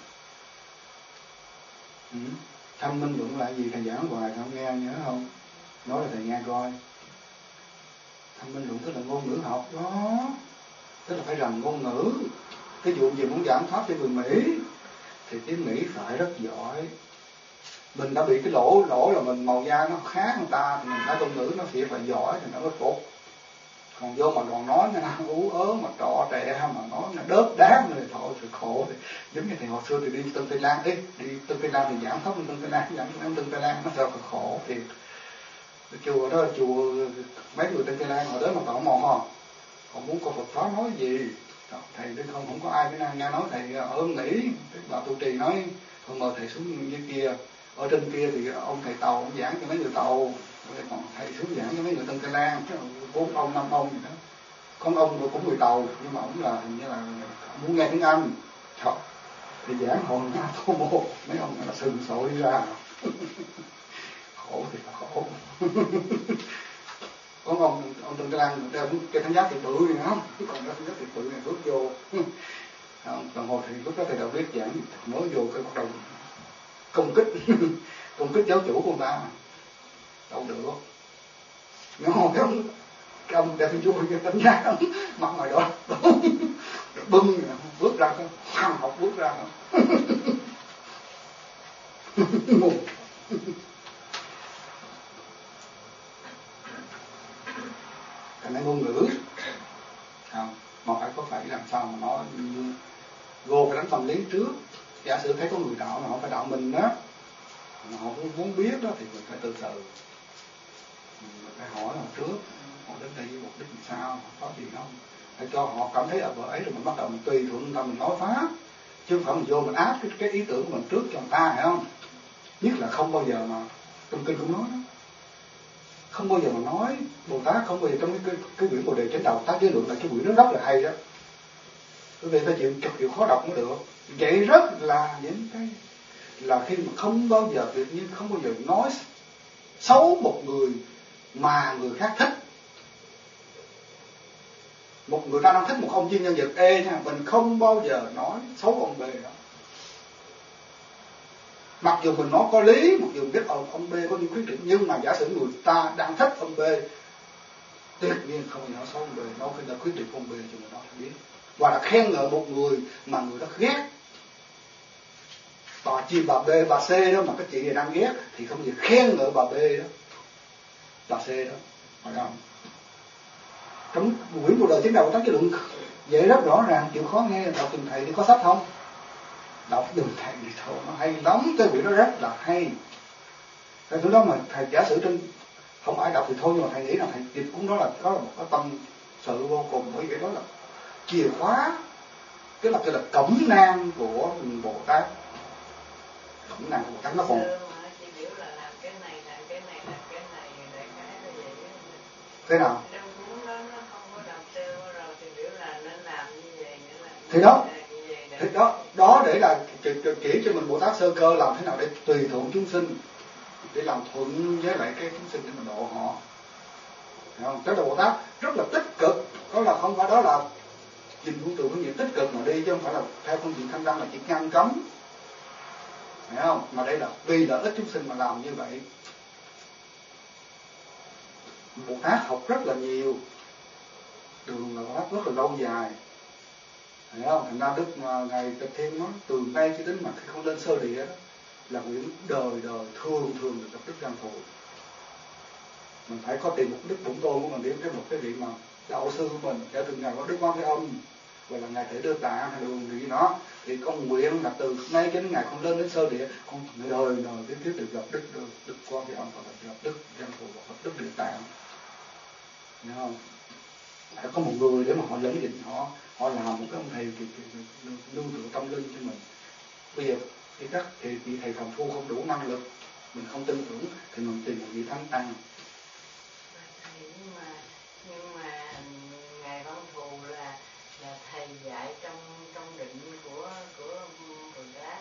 S1: Ừ. Thanh minh luận là gì? Thầy giảng hoài không nghe nhớ không? Nói là thầy nghe coi. Thanh minh luận tức là ngôn ngữ học đó, tức là phải rành ngôn ngữ. Ví dụ gì muốn giảng pháp cho người Mỹ thì tiếng Mỹ phải rất giỏi. Mình đã bị cái lỗ lỗ là mình màu da nó khác người ta thì mình phải ngôn ngữ nó phải phải giỏi thì nó mới phục. Còn vô mà còn nói nó ú ớ mà trọ trẻ mà nói nó đớp đá người thôi thì khổ. Thì giống như thầy hồi xưa thì đi Tân Tây Lan, ấy đi Tân Tây Lan thì giảng pháp Tân Tây Lan, giảng Tân Tây Lan nó thật là khổ. Thì chùa đó chùa mấy người Tân Tây Lan họ đến mà tò mò họ họ muốn có Phật pháp nói gì. Thầy đây không không có ai cái nghe nói thầy ở Mỹ, cái bà tu trì nói thôi mời thầy xuống dưới kia, ở trên kia thì ông thầy Tàu ông giảng cho mấy người Tàu, còn thầy xuống giảng cho mấy người Tân Tây Lan, bốn ông năm ông gì đó. Con ông cũng người Tàu nhưng mà ông là hình như là muốn nghe tiếng Anh, thôi thì giảng hồn nga tô mô, mấy ông là sừng sội đi ra. Khổ thì là khổ. Có ông ông Tân Tây Lan đeo cái thánh giác thì tự này không, còn cái thánh giác thì tự này bước vô. Còn hồi thì lúc đó thầy đã biết giảng mới vô cái bắt đầu công kích công kích giáo chủ của người ta đâu được. Nó hồi cái ông cái ông đeo vô cái thánh giác mặt ngoài đó bưng bước ra không hoàng học bước ra không. Cái này ngôn ngữ không, mà phải có phải làm sao mà nói vô phải đánh tâm lý trước. Giả sử thấy có người đạo mà họ phải đạo mình đó, mà họ muốn, muốn biết đó thì mình phải từ từ mình phải hỏi họ trước, họ đến đây với mục đích làm sao, có gì không, để cho họ cảm thấy ở vợ ấy rồi mình bắt đầu mình tùy thuận người ta mình nói pháp, chứ không phải mình vô mình áp cái, cái ý tưởng của mình trước cho người ta, hiểu không? Nhất là không bao giờ mà trong kinh cũng nói đó, không bao giờ mà nói Bồ Tát không bao giờ trong cái cái, cái quyển Bồ Đề Chánh Đạo tác giới luận là cái quyển nó rất là hay đó. Quý vị phải chịu chịu khó đọc mới được. Vậy rất là những cái là khi mà không bao giờ tuyệt nhiên không bao giờ nói xấu một người mà người khác thích. Một người ta đang thích một ông chuyên nhân vật E nha, mình không bao giờ nói xấu ông B đó. Mặc dù mình nói có lý, mặc dù biết ông, ông B có những khuyết điểm, nhưng mà giả sử người ta đang thích ông B, tuyệt nhiên không bao giờ nói xấu ông B, nói cái là khuyết điểm của ông B cho người đó biết. Và là khen ngợi một người mà người ta ghét. Bà chị bà B, bà C đó mà cái chị này đang ghét thì không bao giờ khen ngợi bà B đó, bà C đó, phải không? Trong quyển Cuộc Đời Chứng Đạo Bồ Tát cái luận vậy rất rõ ràng, chịu khó nghe. Đọc từng thầy thì có sách không? Đọc từng thầy thì thôi, nó hay lắm, cái quyển đó rất là hay. Cái thứ đó mà thầy giả sử trên không ai đọc thì thôi, nhưng mà thầy nghĩ là thầy dịch cũng đó là có một cái tâm sự vô cùng, bởi vậy đó là chìa khóa, tức là cái là cẩm nang của Bồ Tát. Cẩm nang của Bồ Tát nó còn thế nào? Thì đó, thì đó, đó để là chỉ, chỉ cho mình Bồ Tát sơ cơ làm thế nào để tùy thuận chúng sinh, để làm thuận với lại cái chúng sinh để mình độ họ. Thấy không? Tức là Bồ Tát rất là tích cực, đó là không phải đó là nhìn vũ trụ phương diện tích cực mà đi, chứ không phải là theo phương diện thanh văn là chỉ ngăn cấm. Thấy không? Mà đây là vì lợi ích chúng sinh mà làm như vậy. Bồ Tát học rất là nhiều, đường là Bồ Tát rất là lâu dài. Thấy không? Thành ra Đức Ngài Tịch Thiên nói từ nay cho đến mà khi không lên sơ địa đó, là quyển đời đời thường thường được gặp Đức Văn Thù. Mình phải có tìm một đức bổn tôn của mình để cái một cái vị mà đạo sư của mình, để từng ngày có Đức Quan Thế Âm, hoặc là Ngài Thể Đưa Tạng hay là gì đó, thì con nguyện là từ nay cho đến ngày con lên đến sơ địa, con đời đời tiếp tiếp được gặp Đức Đức, Đức Quan Thế Âm, hoặc là gặp Đức Văn Thù, hoặc là Đức Địa Tạng. Hiểu không? Phải có một người để mà họ dẫn dịnh họ, họ làm một cái ông thầy nương tựa tâm linh cho mình. Bây giờ thì chắc thì vị thầy phàm phu không đủ năng lực, mình không tin tưởng thì mình tìm một vị thánh tăng.
S2: Nhưng mà nhưng mà ngài Văn Thù là là thầy dạy trong trong định của của Bồ Tát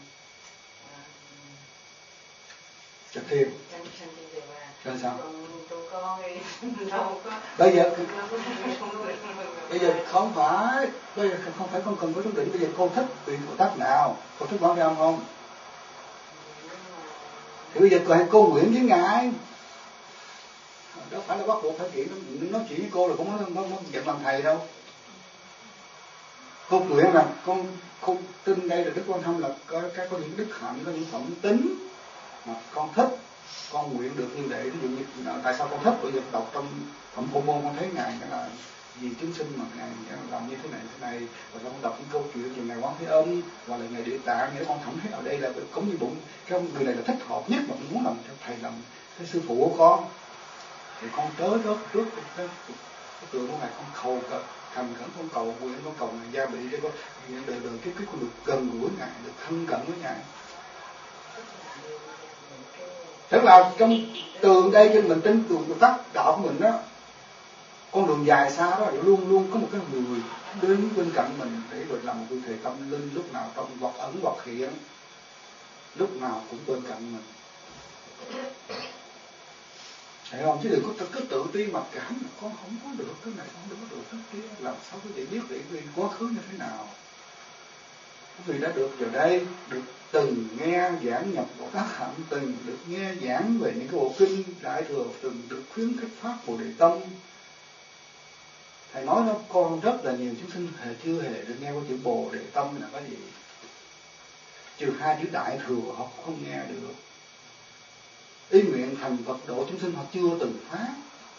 S1: Trật Thiên. Rồi sao?
S2: Tụi con đâu có.
S1: Bây giờ bây giờ không phải, bây giờ không phải con cần có chút định, bây giờ con thích vị Bồ Tát nào, con thích Quán Thế Âm không? Thì bây giờ cô, cô nguyện với ngài, đó phải là bắt buộc phải chuyện, nói chuyện với cô là cũng không có nhận làm thầy đâu. Cô nguyện là con không tin đây là Đức Quan Thâm là có cái có những đức hạnh, có những phẩm tính mà con thích, con nguyện được như vậy. Ví dụ như tại sao con thích, bởi vì đọc trong phẩm Phổ Môn con thấy ngài cái là vì chúng sinh mà ngài làm như thế này thế này, và con đọc những câu chuyện về ngài Quán Thế Âm hoặc là ngài Địa Tạng, nghĩa con thẩm thấy ở đây là cũng như bụng cái người này là thích hợp nhất mà con muốn làm cho thầy làm cái sư phụ của con, thì con tới đó trước cái, cái, cái tượng của ngài, con cầu thành khẩn, con cầu nguyện, con cầu ngài gia bị để có đời đời kiếp kiếp con được gần gũi ngài, được thân cận với ngài. Tức là trong từ đây cho mình tin đường Bồ Tát đạo của mình đó, con đường dài xa đó luôn luôn có một cái người đến bên cạnh mình để được làm một vị thầy tâm linh, lúc nào trong hoặc ẩn hoặc hiện, lúc nào cũng bên cạnh mình. Thấy không? Chứ đừng có cứ tự ti mặc cảm là con không có được cái này, không có được cái kia, làm sao có thể biết để vì quá khứ như thế nào. Vì đã được vào đây, được từng nghe giảng nhập Bồ Tát hạnh, từng được nghe giảng về những cái bộ kinh đại thừa, từng được khuyến khích pháp Bồ Đề Tâm. Thầy nói nó con rất là nhiều chúng sinh hề chưa hề được nghe qua chữ Bồ Đề Tâm là cái gì, trừ hai chữ đại thừa họ không nghe được. Ý nguyện thành Phật độ chúng sinh họ chưa từng phát.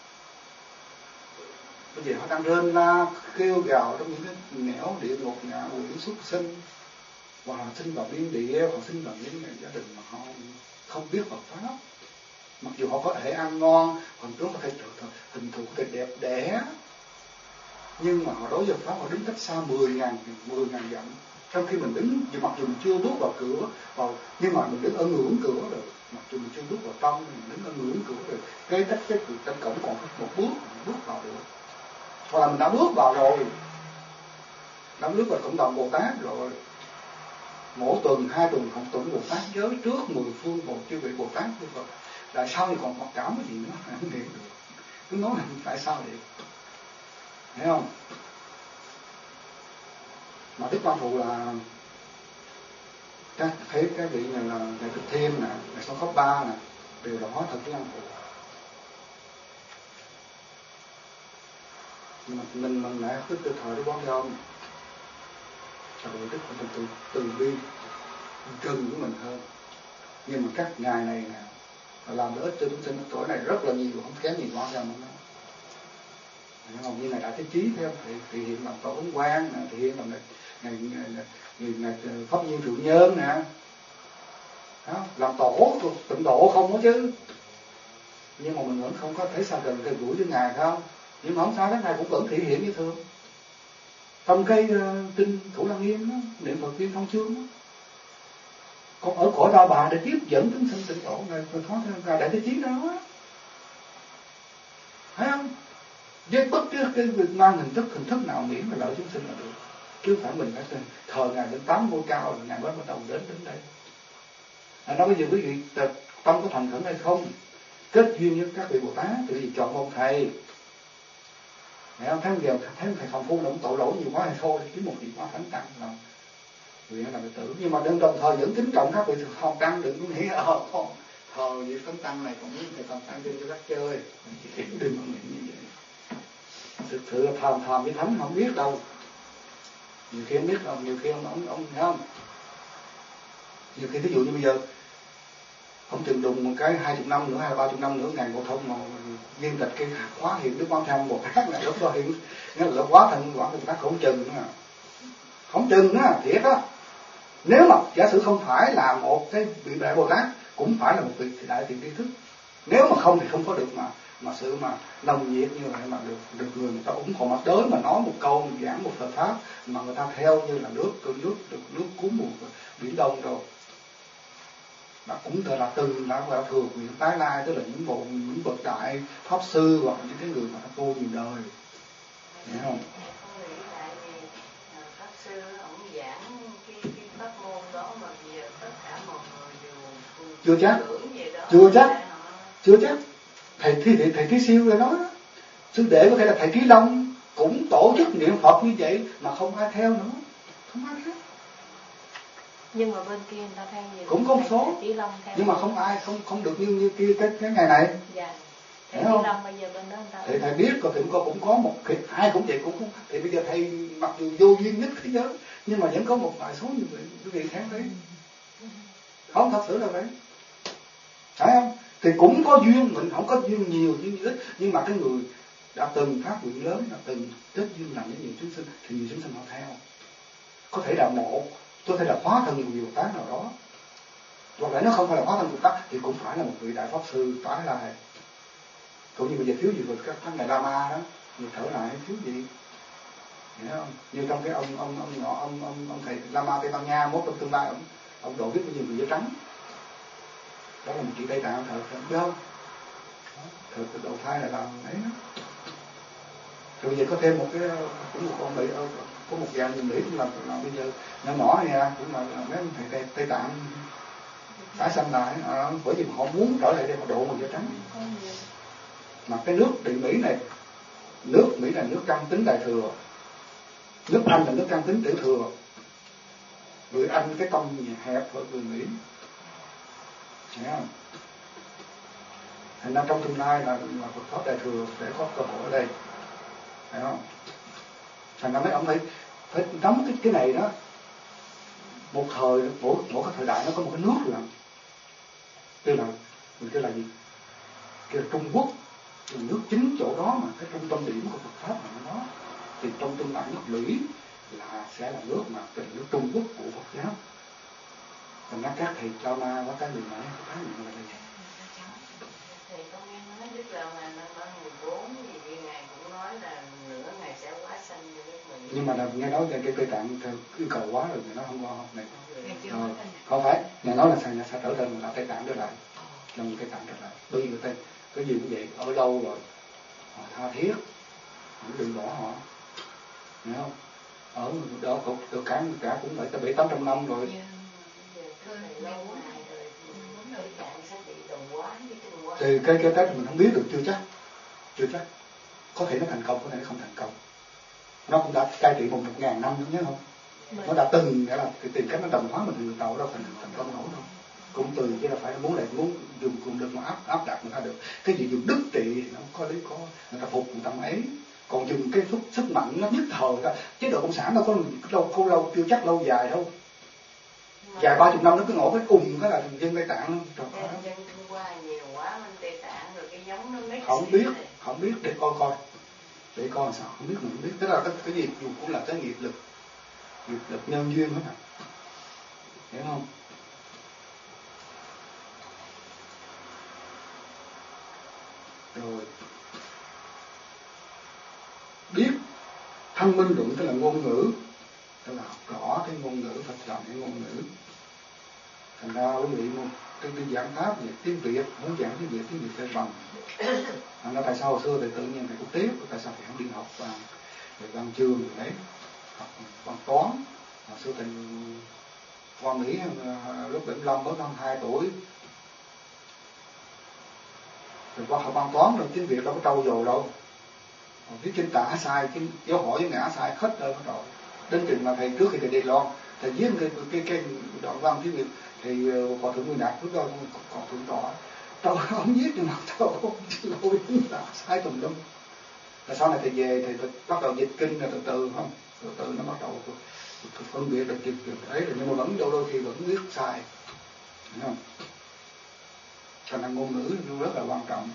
S1: Bây giờ họ đang rên la kêu gào trong những cái nẻo địa ngục, ngạ quỷ, xuất sinh, và họ sinh vào biên địa, họ sinh vào những gia đình mà họ không biết Phật pháp. Mặc dù họ có thể ăn ngon, còn trước có thể hình thù có thể đẹp đẽ, nhưng mà họ đối với pháp họ đứng cách xa mười ngàn mười ngàn dặm. Trong khi mình đứng, mặc dù mình chưa bước vào cửa, vào, nhưng mà mình đứng ở ngưỡng cửa rồi. Mặc dù mình chưa bước vào trong, mình đứng ở ngưỡng cửa rồi. Cái cách cái trên cổng còn một bước, mình bước vào được. Hoặc là mình đã bước vào rồi, đã bước vào cộng đồng Bồ Tát rồi. mỗi tuần hai tuần không tuần Bồ Tát giới trước mười phương một chư vị Bồ Tát như vậy. Tại sao thì còn mặc cảm cái gì nữa không hiểu được. Cứ nói là tại sao vậy, thấy không? Mà Đức Quan Thù là các thấy cái vị này là Ngài Thực Thiên nè, Ngài Son Khóc Ba nè, đều là hóa thật với Quan Thù. Nhưng mà mình mình lại tức từ thời Đức Quán Thế Âm, trời ơi, Đức Quan Thù từ từ bi gần với mình hơn. Nhưng mà các ngài này nè làm lợi ích cho chúng sinh ở tuổi này rất là nhiều, không kém gì Quán Thế Âm nữa. Không như này Đại Thế Chí theo thì thể hiện bằng Tổ Ứng Quang nè, thể hiện bằng ngày ngày ngày, ngày Pháp Nhiên Thượng Nhân nè, đó, làm tổ tịnh độ không có chứ. Nhưng mà mình vẫn không có thể sao gần gần gũi với ngài không. Nhưng mà không sao, cái ngài cũng vẫn thể hiện như thường. Trong cái uh, kinh Thủ Lăng Nghiêm đó, niệm Phật Viên Thông Chương đó, còn ở cõi Ta Bà để tiếp dẫn chúng sinh tịnh độ, ngài Phật thoát theo ngài Đại Thế Chí đó, thấy không? Với bất cứ cái việc mang hình thức hình thức nào miễn là lợi chúng sinh là được, chứ không phải mình phải thờ ngài đến tám ngôi cao rồi ngài mới bắt đầu đến đến đây. À, nói bây giờ quý vị tâm có thành khẩn hay không, kết duyên với các vị Bồ Tát thì vì chọn một thầy, thấy không? Thấy giờ thấy thầy Phạm Phu là cũng tội lỗi nhiều quá hay thôi, kiếm một vị quá thánh tăng là nguyện là đệ tử. Nhưng mà đừng đồng thời vẫn kính trọng các vị Phạm Tăng, đừng có nghĩ ờ con thờ vị thánh tăng này còn muốn thầy Phạm Tăng đi cho các chơi, đừng có nghĩ như vậy. Thực sự là tham tham với thánh không biết đâu, nhiều khi không biết đâu, nhiều khi ông ông ông thấy không, nhiều khi ví dụ như bây giờ không chừng đùng một cái hai chục năm nữa hay ba chục năm nữa ngài Ngộ Thông mà viên tịch cái hóa hiện Đức Quan Thế Âm Bồ Tát là lúc đó hiện nghĩa là quá thân quả Bồ Tát không chừng nữa, không chừng nữa thiệt á. Nếu mà giả sử không phải là một cái vị đại Bồ Tát cũng phải là một vị đại thiện tri thức, nếu mà không thì không có được mà mà sự mà nồng nhiệt như vậy mà được được người người ta ủng hộ mặt đới mà nói một câu giảng một Phật pháp mà người ta theo như là nước nước nước, nước cuốn một biển Đông rồi. Mà cũng gọi là từng là gọi là thừa nguyện tái lai, tức là những bộ những bậc đại pháp sư hoặc những cái người mà ta tu nhiều đời, hiểu không?
S2: Pháp sư ông giảng cái, cái pháp môn đó mà giờ tất cả mọi người đều
S1: chưa chắc, chưa chắc, chưa chắc. Thầy thi thầy, thầy Thí Siêu là nói sư đệ có thể là thầy Trí Long cũng tổ chức niệm Phật như vậy mà không ai theo nữa, không ai theo.
S3: Nhưng mà bên kia người ta theo nhiều
S1: cũng có một số, nhưng mà không ai không không được như như kia cái cái ngày này.
S3: Dạ. Thầy Trí Long bây giờ bên đó người ta.
S1: Thì thầy biết có thì cũng có cũng có một cái ai cũng vậy cũng không. Thì bây giờ thầy mặc dù vô duyên nhất thế giới nhưng mà vẫn có một vài số như vậy quý vị thấy đấy. Không, thật sự là vậy. Phải không? Thì cũng có duyên, mình không có duyên nhiều duyên ít, nhưng mà cái người đã từng phát nguyện lớn, đã từng kết duyên làm với nhiều chúng sinh thì nhiều chúng sinh họ theo. Có thể là một, có thể là hóa thân một Bồ Tát nào đó, hoặc là nó không phải là hóa thân Bồ Tát thì cũng phải là một vị đại pháp sư tái lai. Cũng như bây giờ thiếu gì rồi các thằng Đại Lama đó, người thở lại thiếu gì, hiểu không? Như trong cái ông ông ông nhỏ ông ông ông thầy Lama Tây Ban Nha, mốt trong tương lai ông ông độ biết bao nhiêu người da trắng, đó là một chị Tây Tạng thờ thờ biết không? Thờ đầu thai là làm ấy đó. Rồi bây giờ có thêm một cái cũng một con Mỹ, có một dạng người Mỹ cũng làm làm bây giờ nhỏ nhỏ này à, cũng là, là mấy thầy Tây, Tây Tạng tái sanh lại, à, bởi vì họ muốn trở lại đây họ độ người da trắng. Mà cái nước địa Mỹ này, nước Mỹ là nước căn tính đại thừa, nước Anh là nước căn tính tiểu thừa. Người Anh cái tâm hẹp hơn người Mỹ, thấy không? Thành ra trong tương lai là, là Phật pháp đại thừa sẽ có cơ hội ở đây, thấy không? Thành ra mấy ông phải phải nắm cái cái này đó. Một thời mỗi mỗi cái thời đại nó có một cái nước là, tức là mình kêu là gì? Kêu là Trung Quốc, là nước chính chỗ đó mà cái trung tâm điểm của Phật pháp là nó. Thì trong tương lai nước Mỹ là sẽ là nước mà cái nước Trung Quốc của Phật giáo. Thành ra các thầy cho ma có cái người này cái người này.
S2: Thầy có nghe nói Đức Lão là năm ba mười bốn thì ngài cũng nói là nửa ngày sẽ hóa sanh như nước Mỹ.
S1: Nhưng mà là nghe nói cái Tây Tạng yêu cầu quá rồi người nói không có này. Ờ, không phải, ngài nói là sẽ, sẽ trở thành là Tây Tạng trở lại, trong Tây Tạng trở lại. Bởi vì Tây cái gì cũng vậy, ở đâu rồi họ tha thiết, đừng bỏ họ, hiểu không? Ở đó cũng cả cả cũng phải tới bảy tám trăm năm rồi, thì cái cái test mình không biết được, chưa chắc chưa chắc có thể nó thành công, có thể nó không thành công. Nó cũng đã cai trị một một ngàn năm nữa nhớ không? Nó đã từng nghĩa là tìm cách nó đồng hóa mình từ đầu đâu thành thành công nổi đâu. Cũng từ chứ là phải muốn lại muốn dùng cùng lực mà áp áp đặt người ta được. Cái gì dùng đức trị thì nó có lý có người ta phục người ta ấy. Còn dùng cái sức, sức mạnh nó nhất thời ra. Chế độ cộng sản đâu có lâu không lâu chưa chắc lâu dài đâu. Dài ba chục năm nó cứ ngộ cái cùng cái là dân Tây Tạng luôn. Không biết, không biết để coi coi. Để coi sao, không biết mình không biết. Tức là cái, cái nghiệp dùng cũng là cái nghiệp lực. Nghiệp lực nhân duyên hết à. Hiểu không? Rồi biết thanh minh luận tức là ngôn ngữ, tức là học rõ cái ngôn ngữ, thật lòng cái ngôn ngữ. Thành ra quý vị trên cái giảng pháp về tiếng Việt, muốn giảng tiếng Việt, tiếng Việt phải bằng. Thành ra tại sao hồi xưa thì tự nhiên thầy quốc tế, tại sao thầy không đi học bằng về văn chương đấy, học bằng toán. Hồi xưa thầy qua Mỹ lúc bảy mươi lăm mới năm hai tuổi. Rồi qua học văn toán rồi tiếng Việt đâu có trau dồi đâu. Viết trên tả sai, cái dấu hỏi với ngã sai hết rồi bắt đầu. Đến chừng mà thầy trước khi thầy đi Loan, thầy viết cái cái cái đoạn văn tiếng Việt thì hòa thượng Nguyên Đạt lúc đó còn thượng tọa. Tao không viết nhưng mà tao không lỗi là sai tùm lum. Rồi sau này thầy về thì bắt đầu dịch kinh là từ từ không, từ từ nó bắt đầu phân biệt được dịch ấy rồi, nhưng mà vẫn đôi khi vẫn viết sai, hiểu không? Cho nên ngôn ngữ rất là quan trọng,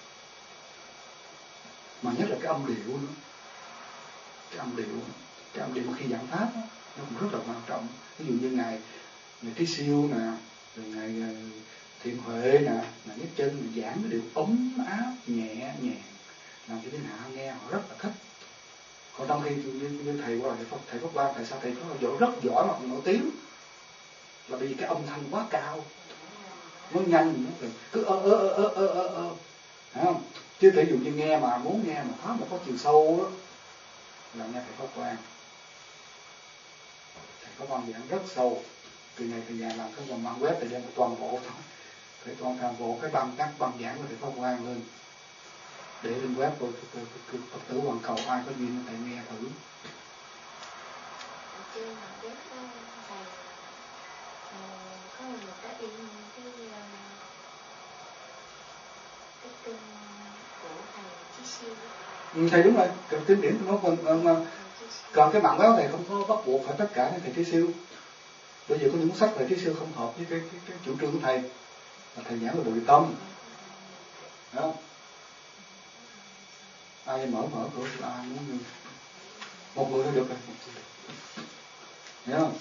S1: mà nhất là cái âm điệu nữa, cái âm điệu, cái âm điệu khi giảng pháp đó, nó cũng rất là quan trọng. Ví dụ như ngài ngài Trí Siêu nè, rồi ngài Thiện Huệ nè, ngài Nhất Chân giảng cái điệu ấm áp nhẹ nhàng, làm cho thiên hạ nghe họ rất là thích. Còn trong khi như, như thầy qua thầy Pháp thầy Pháp Quang, tại sao thầy có giỏi rất giỏi mà còn nổi tiếng, là bởi vì cái âm thanh quá cao, nó nhanh, nó cứ ơ ơ ơ ơ ơ ơ, phải không? Chứ thí dụ như nghe mà muốn nghe mà pháp mà có chiều sâu đó là nghe thầy Pháp Quang. Thầy Pháp Quang giảng rất sâu, từ ngày từ nhà làm cái dòng mạng web thì đem toàn bộ thôi, thầy toàn toàn bộ cái băng các băng giảng của thầy Pháp Quang lên để lên web của Phật tử hoàn cầu, ai có duyên thầy nghe thử.
S3: Có người ta in cái cái kinh của thầy Trí Siêu.
S1: Ừ, thầy đúng rồi, cái kinh điển nó còn mà còn cái mạng báo thầy không có bắt buộc phải tất cả thầy Trí Siêu. Bởi vì có những sách thầy Trí Siêu không hợp với cái cái, cái chủ trương của thầy, là thầy giảng về Bồ Đề Tâm, hiểu không? Ai mở mở cửa thì ai muốn một người thôi được rồi, hiểu không?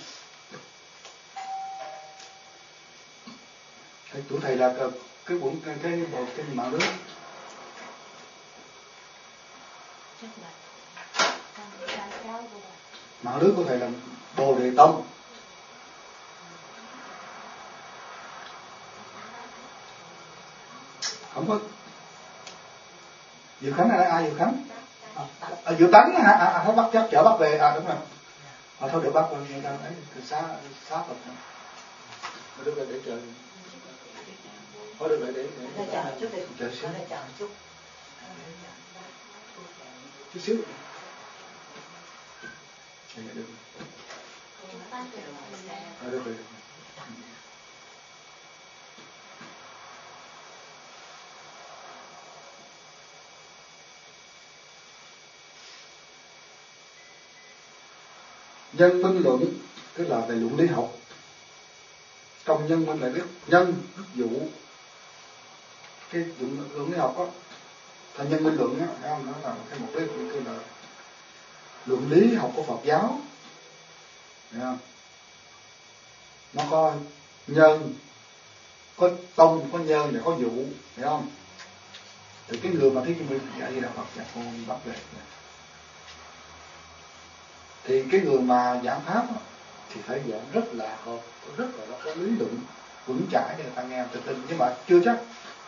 S1: Thầy tuổi thầy là cái cuốn cái cái bộ cái mạng lưới. Mạng lưới của thầy là Bồ Đề Tâm. Không có Diệu Khánh là ai Diệu Khánh? À, à, Diệu Tánh hả? À, à, thấy bắt chắc chở bắt về, à đúng rồi. À, thôi để bắt qua người ta ấy, xá xá Phật. Thôi được rồi để chờ. Thôi được rồi để để chờ chút đi. Chờ xíu. Chờ chút. Chút xíu. Đây là được. Thôi được rồi. Nhân minh luận tức là về luận lý học. Trong nhân minh lại biết nhân dụ cái luận, luận lý học đó. Thành nhân minh luận á, thấy không? Nó là cái mục đích cái là luận lý học của Phật giáo, thấy không? Nó có nhân, có tông, có nhân và có dụ, thấy không? Thì cái người mà thí chúng mình dạy gì là Phật dạy con bắt về. Thì cái người mà giảng pháp đó, thì phải giảng rất là hợp, rất là có lý luận vững chãi để người ta nghe tự tin, nhưng mà chưa chắc,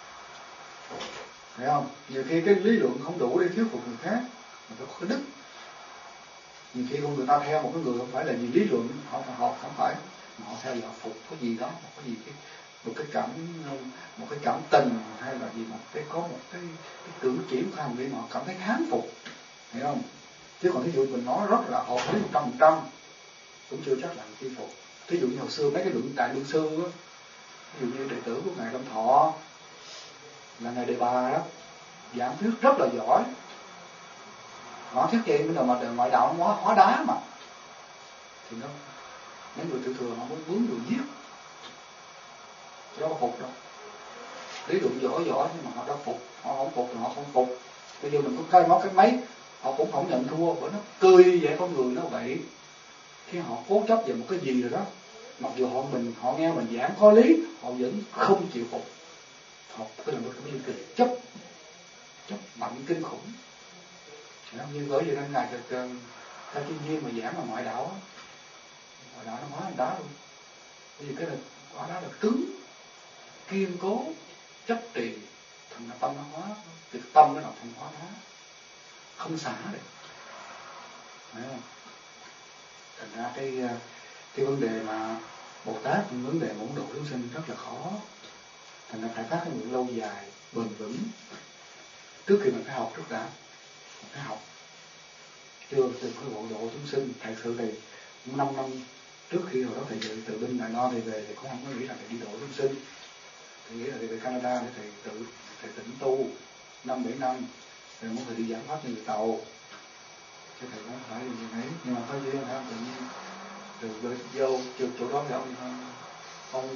S1: thấy không? Nhiều khi cái lý luận không đủ để thuyết phục người khác, mà phải có cái đức. Nhiều khi con người ta theo một cái người không phải là vì lý luận, họ họ không phải, họ theo dõi phục có gì đó, một cái gì cái một cái cảm một cái cảm tình hay là gì một cái có một cái, cái cử chỉ của hành vi họ cảm thấy thán phục, hiểu không? Chứ còn thí dụ mình nói rất là hợp lý một trăm phần trăm cũng chưa chắc là chi phục. Thí dụ như hồi xưa mấy cái luận đại luận sư á, ví dụ như đệ tử của ngài Lâm Thọ là ngài Đề Bà đó, giảng thuyết rất là giỏi, họ thuyết vậy bây giờ mà ngoại đạo nó hóa, hóa đá mà, thì nó mấy người tự thừa họ mới bướng người giết, đâu có phục đâu. Lý luận giỏi giỏi nhưng mà họ đâu phục, họ không phục thì họ không phục. Bây giờ mình có khai nói cái mấy họ cũng không nhận thua, bởi nó cười vậy, con người nó vậy. Khi họ cố chấp về một cái gì rồi đó, mặc dù họ mình họ nghe mình giảng có lý, họ vẫn không chịu phục. Họ cái là một cái cái chấp chấp mạnh kinh khủng. Như bởi vì nên ngài Theo Thiên Nhiên mà giảng là ngoại đạo, ngoại đạo nó hóa thành đá luôn. Bởi vì cái là hóa đá là cứng, kiên cố, chấp trì, thành là tâm nó hóa, thì tâm nó là thành hóa đá, không xả được, phải không? Thành ra cái cái vấn đề mà Bồ Tát, vấn đề muốn độ chúng sinh rất là khó. Thành ra phải phát cái nguyện lâu dài, bền vững. Trước khi mình phải học trước đã, mình phải học. Chưa từ cái bộ độ chúng sinh, thật sự thì năm năm trước khi hồi đó thầy dự từ bên Đài Loan thì về thì cũng không có nghĩ là thầy đi độ chúng sinh. Thầy nghĩ là thầy về Canada để thầy tự thầy tĩnh tu năm bảy năm, thầy muốn thầy đi giảng pháp trên người tàu. Chứ thầy không phải như thế, nhưng mà có duyên ha, tự nhiên từ bên vô chỗ, chỗ đó thì ông ông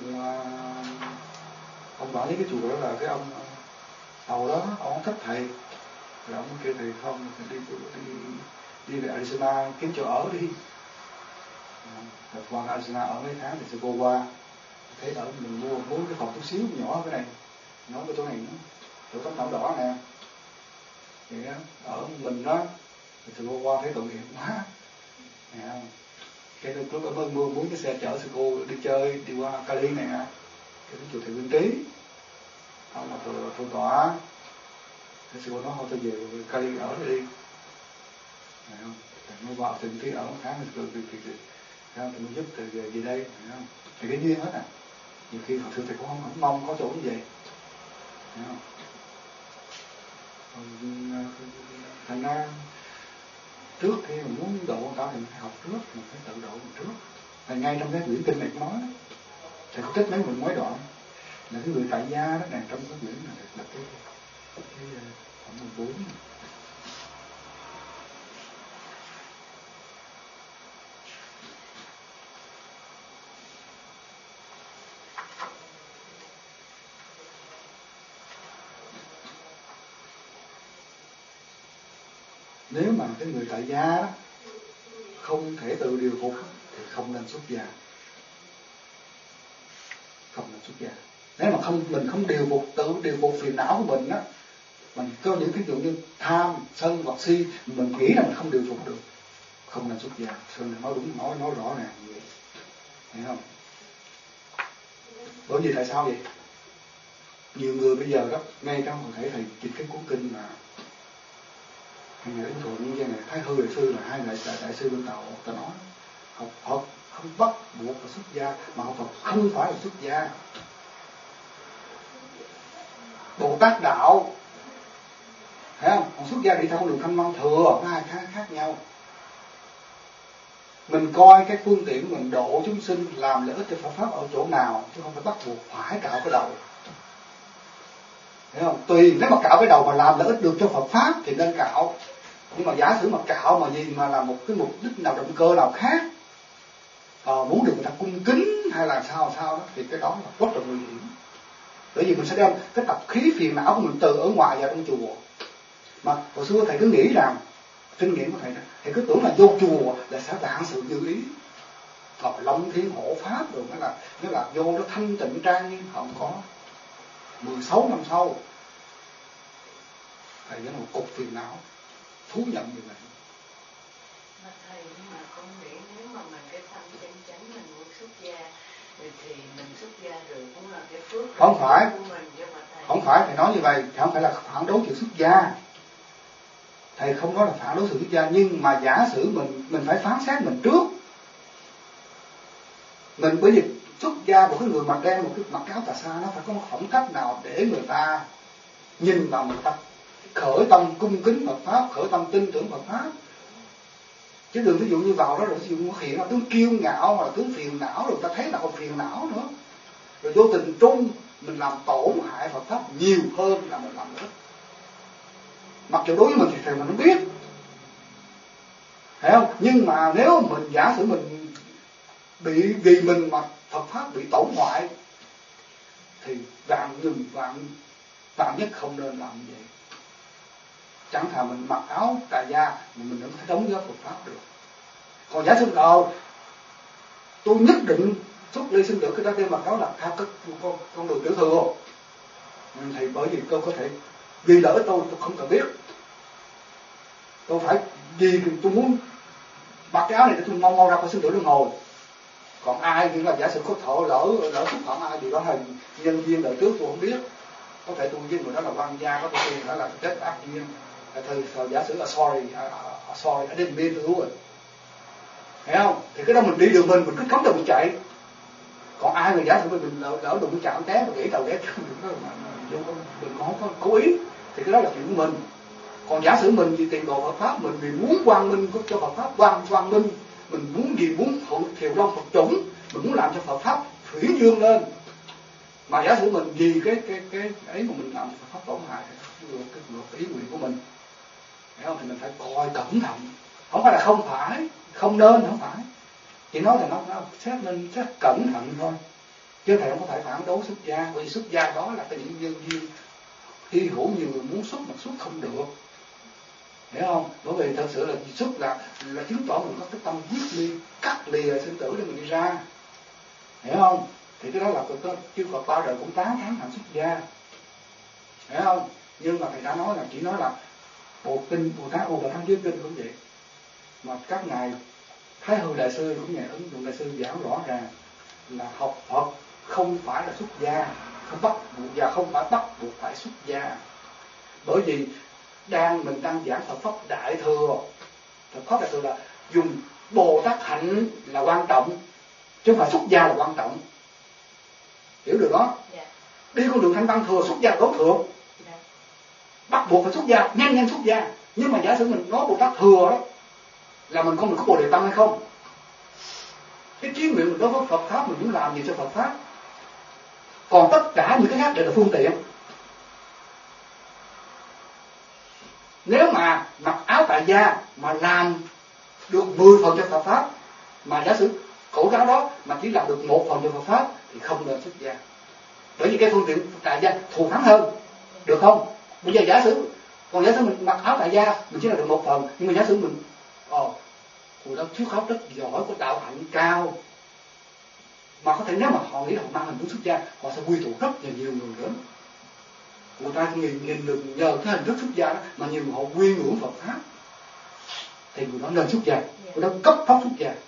S1: ông bảo với cái chùa đó là cái ông tàu đó, ông thích thầy, rồi ông kêu thầy không, thầy đi đi đi về Arizona kiếm chỗ ở đi. Rồi qua Arizona ở mấy tháng thì sẽ vô qua, thấy ở mình mua muốn cái phòng chút xíu nhỏ cái này, nói cái chỗ này nữa, chỗ tấm thảm đỏ nè, vậy đó, ở mình đó, thì sẽ vô qua thấy tội nghiệp quá, nè không? Cái lúc đó mới mua muốn cái xe chở sư cô đi chơi đi qua Cali nè, cái chùa Thầy Nguyên Trí, ông là thượng thượng tọa, cái sư cô nói thôi tôi về Cali ở đi, nè không? Mới vào Thầy Nguyên Trí ở một tháng rồi thì thì thì thì mới giúp từ về về đây, nè không? Thì cái duyên hết à, nhiều khi họ thưa thầy cũng không, không mong có chỗ như vậy, nè không? Thành ra trước khi mình muốn độ người ta thì mình phải học trước, mình phải tự độ mình trước. Và ngay trong cái quyển kinh này cũng nói, thầy có trích mấy mình mấy đoạn là cái người tại gia đó nè, trong cái quyển này là cái cái khoảng mười bốn. Nếu mà cái người tại gia đó không thể tự điều phục thì không nên xuất gia, không nên xuất gia. Nếu mà không mình không điều phục, tự điều phục phiền não của mình á, mình có những cái dụ như tham, sân hoặc si, mình nghĩ là mình không điều phục được, không nên xuất gia. Sơn nói đúng, nói nói rõ ràng như vậy, hiểu không? Bởi vì tại sao vậy? Nhiều người bây giờ đó, ngay trong hội thể thầy dịch cái cuốn kinh mà hay ngày đến thượng nhân này Thái Hư đại sư là hai đại, đại, đại sư bên Tàu, ta nói học Phật không bắt buộc là xuất gia, mà học Phật không phải là xuất gia. Bồ Tát đạo, thấy không? Còn xuất gia đi theo con đường thanh văn thừa, nó hai khác khác nhau. Mình coi cái phương tiện mình độ chúng sinh làm lợi ích cho Phật pháp ở chỗ nào, chứ không phải bắt buộc phải cạo cái đầu. Thấy không? Tùy, nếu mà cạo cái đầu mà làm lợi ích được cho Phật pháp thì nên cạo. Nhưng mà giả sử mà cạo mà gì mà là một cái mục đích nào, động cơ nào khác, à, muốn được người ta cung kính hay là sao sao đó, thì cái đó là rất là nguy hiểm. Bởi vì mình sẽ đem cái tập khí phiền não của mình từ ở ngoài vào trong chùa. Mà hồi xưa thầy cứ nghĩ rằng, kinh nghiệm của thầy đó, thầy cứ tưởng là vô chùa là sẽ vạn sự như ý, Ngọc Long Thiên Hộ Pháp rồi, nghĩa là nghĩa là vô nó thanh tịnh trang nghiêm. Không có. mười sáu năm sau thầy vẫn một cục phiền não, thú nhận như vậy.
S2: Mà thầy, nhưng mà con nghĩ nếu mà mình cái tâm chân chánh mình muốn xuất gia thì mình xuất gia rồi cũng là cái phước
S1: không phải
S2: của mình, chứ mà thầy
S1: không phải thầy nói như vậy, không phải là phản đối chuyện xuất gia. Thầy không nói là phản đối sự xuất gia, nhưng mà giả sử mình mình phải phán xét mình trước. Mình bởi vì xuất gia một cái người mặc đen, một cái mặc áo cà sa, nó phải có một phẩm cách nào để người ta nhìn vào mình, ta khởi tâm cung kính Phật pháp, khởi tâm tin tưởng Phật pháp. Chứ đừng ví dụ như vào đó rồi ví dụ nó hiện là tướng kiêu ngạo hoặc là tướng phiền não, rồi ta thấy là còn phiền não nữa, rồi vô tình trung mình làm tổn hại Phật pháp nhiều hơn là mình làm nữa. Mặc dù đối với mình thì thầy mình không biết, hiểu không? Nhưng mà nếu mình giả sử mình bị vì mình mà Phật pháp bị tổn hoại thì vạn ngừng vạn vạn nhất không nên làm như vậy. Chẳng thà mình mặc áo tà gia mà mình vẫn phải đóng góp Phật pháp được. Còn giả sử đâu tôi nhất định xuất ly sinh tử cái đó đem mặc áo là theo cái con con đường tiểu thừa, thì bởi vì tôi có thể vì lợi tôi tôi không cần biết, tôi phải vì tôi muốn mặc cái áo này để tôi mau mau ra khỏi sinh tử luân hồi. Còn ai cũng là giả sử có thọ lỡ lỡ xúc phạm ai gì đó hay nhân duyên đời trước tôi không biết, có thể tôi với người đó là quan gia, có thể tôi đó là chết ác duyên, thời, thời giả sử là sorry uh, uh, sorry I didn't mean to do it, hiểu không? Thì cái đó mình đi đường mình mình cứ cấm đầu mình chạy. Còn ai người giả sử mình lỡ, lỡ đụng chạm té và gãy đầu ghét mình không có cố ý thì cái đó là chuyện của mình. Còn giả sử mình vì tiền đồ Phật pháp, mình vì muốn quang minh cho Phật pháp quang quang minh, mình muốn gì muốn thuận thiều long Phật chủng, mình muốn làm cho Phật pháp thủy dương lên, mà giả sử mình vì cái cái cái ấy mà mình làm Phật pháp tổn hại cái cái ý nguyện của mình, hiểu không? Thì mình phải coi cẩn thận, không phải là không phải, không nên, không phải, chỉ nói là nó nó xét nên xét cẩn thận thôi, chứ thầy không có thể phản đối xuất gia, bởi vì xuất gia đó là cái những nhân duyên hy hữu, nhiều người muốn xuất mà xuất không được, hiểu không? Bởi vì thật sự là xuất là là chứng tỏ mình có cái tâm giết ly, cắt lìa sinh tử để mình đi ra, hiểu không? Thì cái đó là có chư Phật bao đời cũng tán thán hạnh xuất gia, hiểu không? Nhưng mà thầy đã nói là chỉ nói là bộ kinh Bồ Tát Ô Bà Thắng Giới Kinh cũng vậy, mà các ngài Thái Hư Đại Sư cũng nhà ứng dụng Đại Sư giảng rõ ràng là học Phật không phải là xuất gia, không bắt buộc và không phải bắt buộc phải xuất gia, bởi vì đang mình đang giảng Phật pháp Đại Thừa. Phật pháp Đại Thừa là dùng Bồ Tát hạnh là quan trọng, chứ không phải xuất gia là quan trọng, hiểu được đó? Yeah. Đi con đường thanh văn thừa xuất gia đối thượng, yeah. Bắt buộc phải xuất gia, nhanh nhanh xuất gia. Nhưng mà giả sử mình nói Bồ Tát thừa đó là mình không được có Bồ Đề Tâm hay không? Cái chí nguyện mình đối với Phật pháp mình muốn làm gì cho Phật pháp, còn tất cả những cái khác đều là phương tiện. Nếu mà mặc áo tại gia mà làm được mười phần cho Phật pháp, mà giả sử cổ áo đó mà chỉ làm được một phần cho Phật pháp thì không nên xuất gia, bởi vì cái phương tiện tại gia thù thắng hơn, được không? Bây giờ giả sử còn giả sử mình mặc áo tại gia mình chỉ là được một phần, nhưng mà giả sử mình ồ người đó thuyết pháp rất giỏi, có đạo hạnh cao, mà có thể nếu mà họ nghĩ là họ mang hình thức xuất gia, họ sẽ quy tụ rất là nhiều người đến, người ta nhìn, nhìn được nhờ cái hình thức xuất gia đó mà nhiều người họ quy ngưỡng Phật pháp, thì người đó nên xuất gia, người đó cấp pháp xuất gia.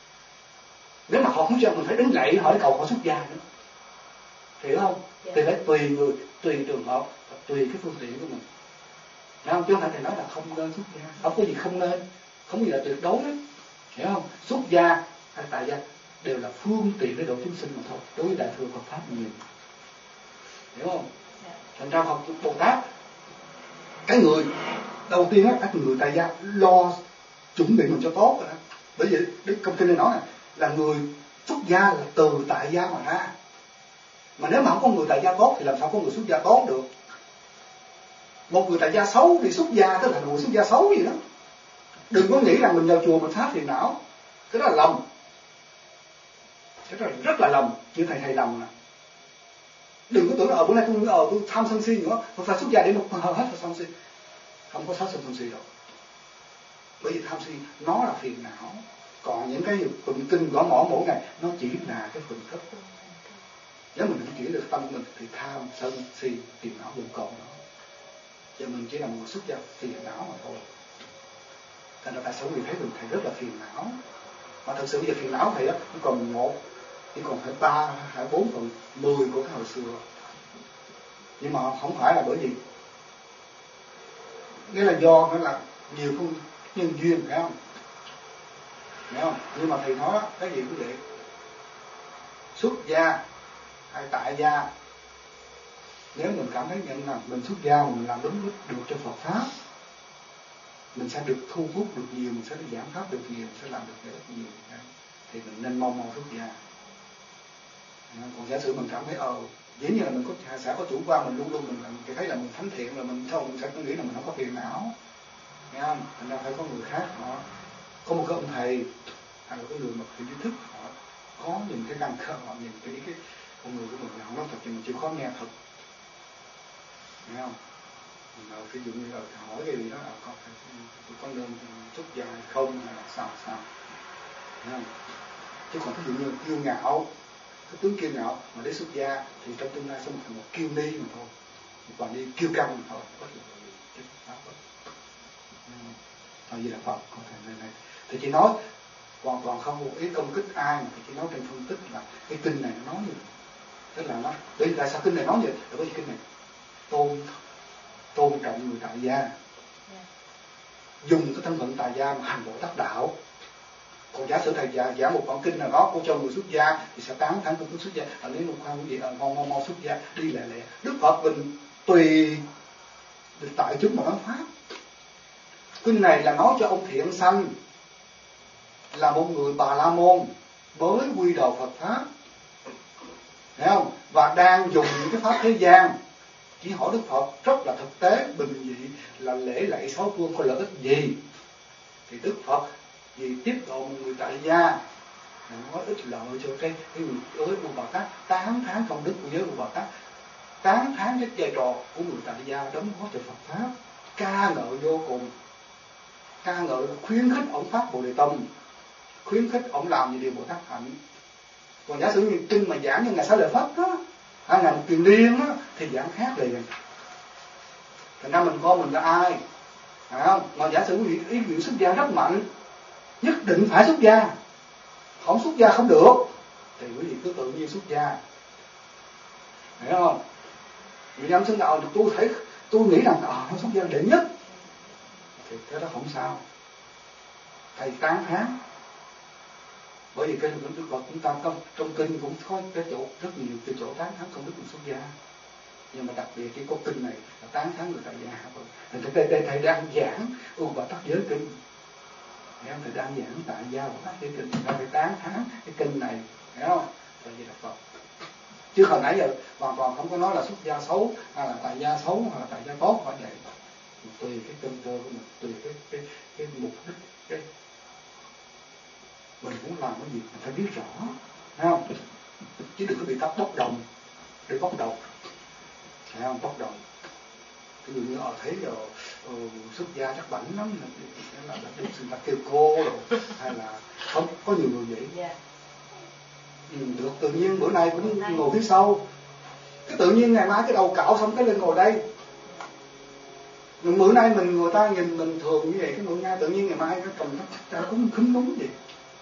S1: Nếu mà họ không xuất gia mình phải đứng lạy hỏi cầu họ xuất gia nữa, hiểu không? Yeah. Thì phải tùy người, tùy trường hợp, tùy cái phương tiện của mình, hiểu không? Chứ không phải thầy nói là không nên xuất gia, không có gì không nên, không có gì là tuyệt đối đó, hiểu không? Xuất gia hay tại gia đều là phương tiện để độ chúng sinh mà thôi, đối với Đại Thừa Phật pháp nhiều, hiểu không? Yeah. Thành ra Phật Bồ Tát, cái người đầu tiên á, các người tại gia lo chuẩn bị mình cho tốt rồi đó. Bởi vì Đức Công Kinh này nói này, là người xuất gia là từ tại gia mà ra, mà nếu mà không có người tại gia tốt thì làm sao có người xuất gia tốt được? Một người tại gia xấu thì xuất gia tức là người xuất gia xấu gì đó. Đừng có nghĩ rằng mình vào chùa mình phát phiền não, cái đó là lầm, cái đó là rất là lầm, như thầy thầy lầm nè. Đừng có tưởng là ở bữa nay tôi ở tôi tham sân si nữa, tôi phải xuất gia để một hết là sân si, không có sát sân si đâu. Bởi vì tham si nó là phiền não, còn những cái tụng kinh gõ mỏ mỗi ngày nó chỉ là cái phần thức. Nếu mình không chuyển được tâm của mình thì tham sân si phiền não vẫn còn đó, cho mình chỉ là một xuất gia phiền não mà thôi. Thành ra tại sao vì thấy mình thầy rất là phiền não, mà thật sự bây giờ phiền não thầy á nó còn một, chỉ còn phải ba hay bốn phần mười của cái hồi xưa, nhưng mà không phải là bởi vì nghĩa là do nó là nhiều phương nhân duyên, phải không? Hiểu không? Nhưng mà thầy nói cái gì cũng vậy, xuất gia hay tại gia. Nếu mình cảm thấy nhận là mình xuất gia mà mình làm đúng được cho Phật Pháp, mình sẽ được thu hút được nhiều, mình sẽ được giảng pháp được nhiều, mình sẽ làm được rất nhiều, thì mình nên mau mau xuất gia. Còn giả sử mình cảm thấy ờ dĩ nhiên là mình có sẽ có chủ quan, mình luôn luôn mình, mình thấy là mình thánh thiện rồi mình không, mình sẽ nghĩ là mình không có phiền não, nghe không? Thành ra phải có người khác họ có một cái ông thầy hay là cái người mà phải ý thức, họ có nhìn cái căn cơ, họ nhìn cái cái con người của mình, họ nói thật thì mình chịu khó nghe thật, nghe không? Rồi ví dụ như là hỏi cái gì đó là con con nên xuất gia hay không hay là sao sao, nghe không? Chứ còn ví dụ như kiêu ngạo, cái tướng kiêu ngạo mà để xuất gia thì trong tương lai sẽ thành một kiêu ni mà thôi, một bà ni kiêu căng mà thôi, bất kỳ gì chứ sao hết. Thôi gì là Phật có thể này này thì chỉ nói hoàn toàn không một ý công kích ai, mà thì chỉ nói trên phân tích là cái kinh này nó nói như vậy. Tức là nó bởi vì tại sao kinh này nói như vậy? Là bởi vì kinh này tôn tôn trọng người tại gia, dùng cái thân phận tại gia mà hành Bồ Tát đạo. Còn giả sử thầy giảng giảng một bản kinh nào đó cô cho người xuất gia thì sẽ tán thán công thức xuất gia. Ở nếu một khoan quý vị mau mau mau xuất gia đi lẹ lẹ. Đức Phật mình tùy tại chúng mà nói pháp. Kinh này là nói cho ông Thiện Sanh là một người Bà La Môn mới quy đầu Phật pháp, hiểu không? Và đang dùng những cái pháp thế gian. Chỉ hỏi Đức Phật rất là thực tế, bình dị là lễ lạy sáu phương có lợi ích gì? Thì Đức Phật vì tiếp độ một người tại gia nói ích lợi cho cái cái người ới của Bồ Tát, tán thán công đức của giới của Bồ Tát, tán thán cái vai trò của người tại gia đóng góp cho Phật pháp, ca ngợi vô cùng, ca ngợi khuyến khích ông phát Bồ Đề Tâm, khuyến khích ông làm những điều Bồ Tát hạnh. Còn giả sử như kinh mà giảng như ngày Xá Lợi Phất đó, hay ngày một Kiền Liên đó, thì giảng khác liền. Thành ra mình coi mình là ai, phải không? Mà giả sử ý, ý nguyện xuất gia rất mạnh, nhất định phải xuất gia, không xuất gia không được, thì quý vị cứ tự nhiên xuất gia, hiểu không? Vì năm sinh nào tôi thấy tôi nghĩ rằng à, nó xuất gia đệ nhất, thì thế đó không sao. Thầy tán thán, bởi vì cái Đức Phật chúng ta trong, trong kinh cũng có cái chỗ rất nhiều cái chỗ tán thán công đức của xuất gia, nhưng mà đặc biệt cái câu kinh này là tán thán người tại gia. Thầy, thầy, thầy, thầy đang giảng U Bà Tắc Giới Kinh, thầy đang giảng tại gia Bà Tắc Giới Kinh, thầy tán thán cái kinh này, hiểu không? Tại vì là Phật. Chứ hồi nãy giờ hoàn toàn không có nói là xuất gia xấu hay là tại gia xấu hay là tại gia tốt, phải vậy. Tùy cái tâm cơ của mình, tùy cái cái cái mục đích, cái mình muốn làm cái gì mình phải biết rõ, thấy không? Chứ đừng có bị tắt bốc đồng, để bốc đồng, thấy không? Bốc đồng. Ví dụ như ở thấy rồi uh, xuất gia chắc bảnh lắm, là là được người ta kêu cô rồi, hay là không có nhiều người vậy. Yeah. Ừ, được tự nhiên bữa nay cũng ngồi phía sau, cái tự nhiên ngày mai cái đầu cạo xong cái lên ngồi đây. Nhưng bữa nay mình người ta nhìn mình thường như vậy, cái bữa nay tự nhiên ngày mai cái cầm nó cũng khúm núm vậy,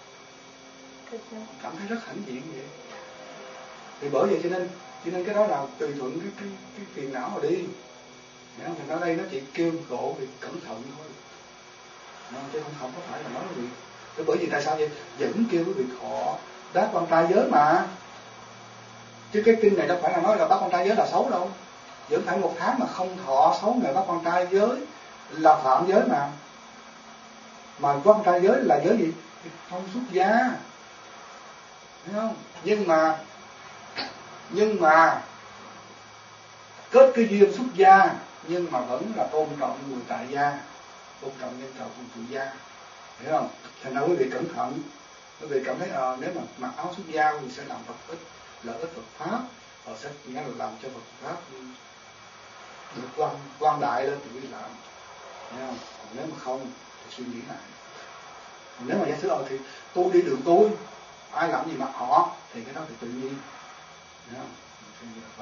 S1: cảm thấy rất hãnh diện vậy. Thì bởi vậy cho nên cho nên cái đó là tùy thuận cái cái cái phiền não mà đi. Thì ở đây nó chỉ kêu khổ vì cẩn thận thôi, chứ không không có phải là nói gì. Thế bởi vì tại sao vậy? Vẫn kêu cái việc họ bác quan trai giới mà, chứ cái kinh này đâu phải là nói là bác quan trai giới là xấu đâu. Vẫn phải một tháng mà không thọ xấu ngày bác quan trai giới là phạm giới mà. Mà quan trai giới là giới gì? Không xuất gia, thấy không? Nhưng mà nhưng mà kết cái duyên xuất gia, nhưng mà vẫn là tôn trọng người tại gia, tôn trọng nhân trò của tự gia, hiểu không? Thành ra quý vị cẩn thận, quý vị cảm thấy à, nếu mà mặc áo xuất gia thì sẽ làm Phật ích, lợi ích Phật pháp, họ sẽ nghĩa là làm cho Phật pháp được quan quan đại lên thì quý vị làm, hiểu không? Còn nếu mà không thì suy nghĩ lại. Còn nếu mà giả sử ờ thì tôi đi đường tôi, ai làm gì mặc họ thì cái đó thì tự nhiên, hiểu không? Phật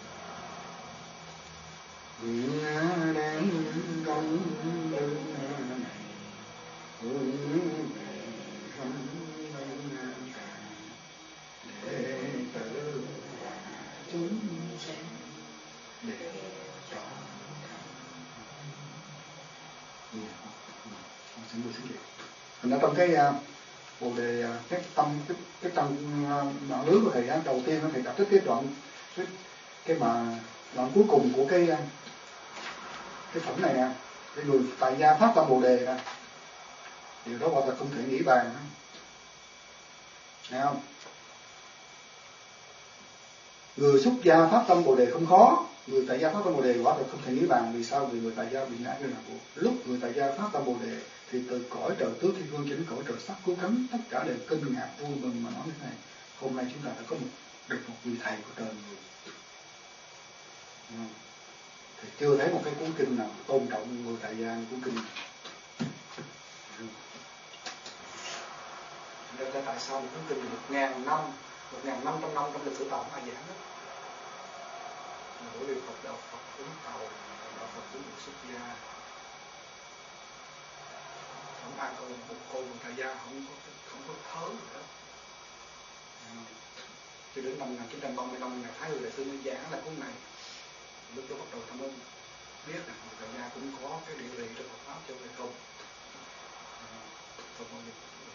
S1: nguyện đem công đức này hướng về khắp để tự chúng sanh để cho thành ra trong cái Bồ đề cái tâm cái, cái tâm đoạn lưới của thầy á, đầu tiên nó thầy đọc tới cái đoạn cái, cái mà đoạn cuối cùng của cái cái phẩm này nè, cái người tại gia phát tâm bồ đề nè, điều đó quả thật không thể nghĩ bàn, nghe không? Người xuất gia phát tâm bồ đề không khó, người tại gia phát tâm bồ đề quả thật không thể nghĩ bàn. Vì sao? Vì người tại gia bị ngã cái ràng buộc. Lúc người tại gia phát tâm bồ đề thì từ cõi trời tứ thiên vương cho đến cõi trời sắc cứu cánh, tất cả đều kinh ngạc vui mừng mà nói như thế này: hôm nay chúng ta đã có một được một vị thầy của trời người. Thì chưa thấy một cái cuốn kinh nào tôn trọng người tại gia như cuốn kinh này. Nên là tại sao một cuốn kinh một ngàn năm, một ngàn năm trăm năm trong lịch sử tạo A Giảng đó. Bởi vì Phật đạo Phật ứng tàu, đạo Phật ứng được xuất gia. Không ai còn một cô người tại gia không có không có thớ nữa. Cho đến năm một nghìn chín trăm ba mươi lăm, Ngài Thái Hư Đại Sư mới giảng là cuốn này. Lúc đó bắt đầu ta mới biết là người tại gia cũng có cái địa vị trong Phật pháp chứ không phải không. Phật mong được.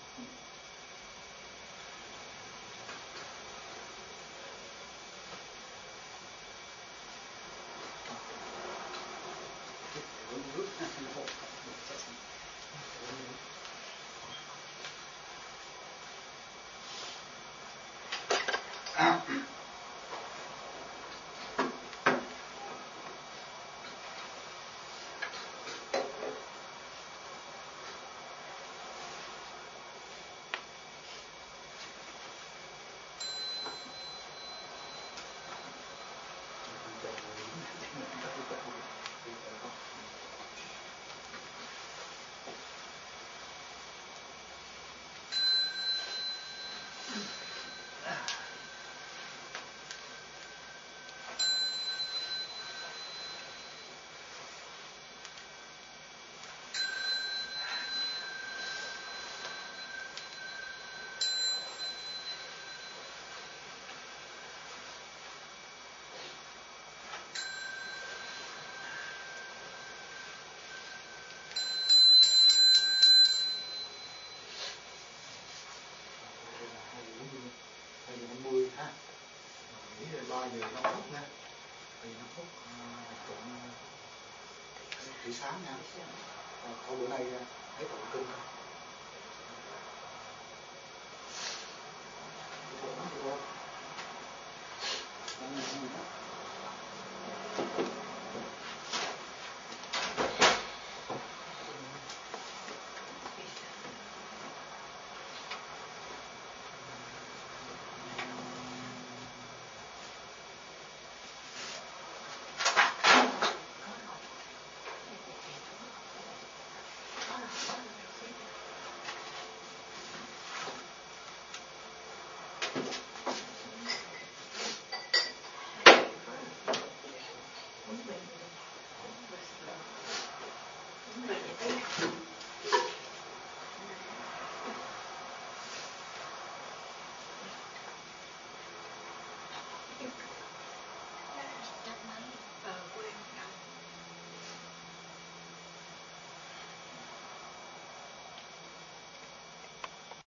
S1: ba giờ năm phút nha, thì năm phút tụng buổi sáng nha. Thôi bữa nay thấy tụng kinh thôi.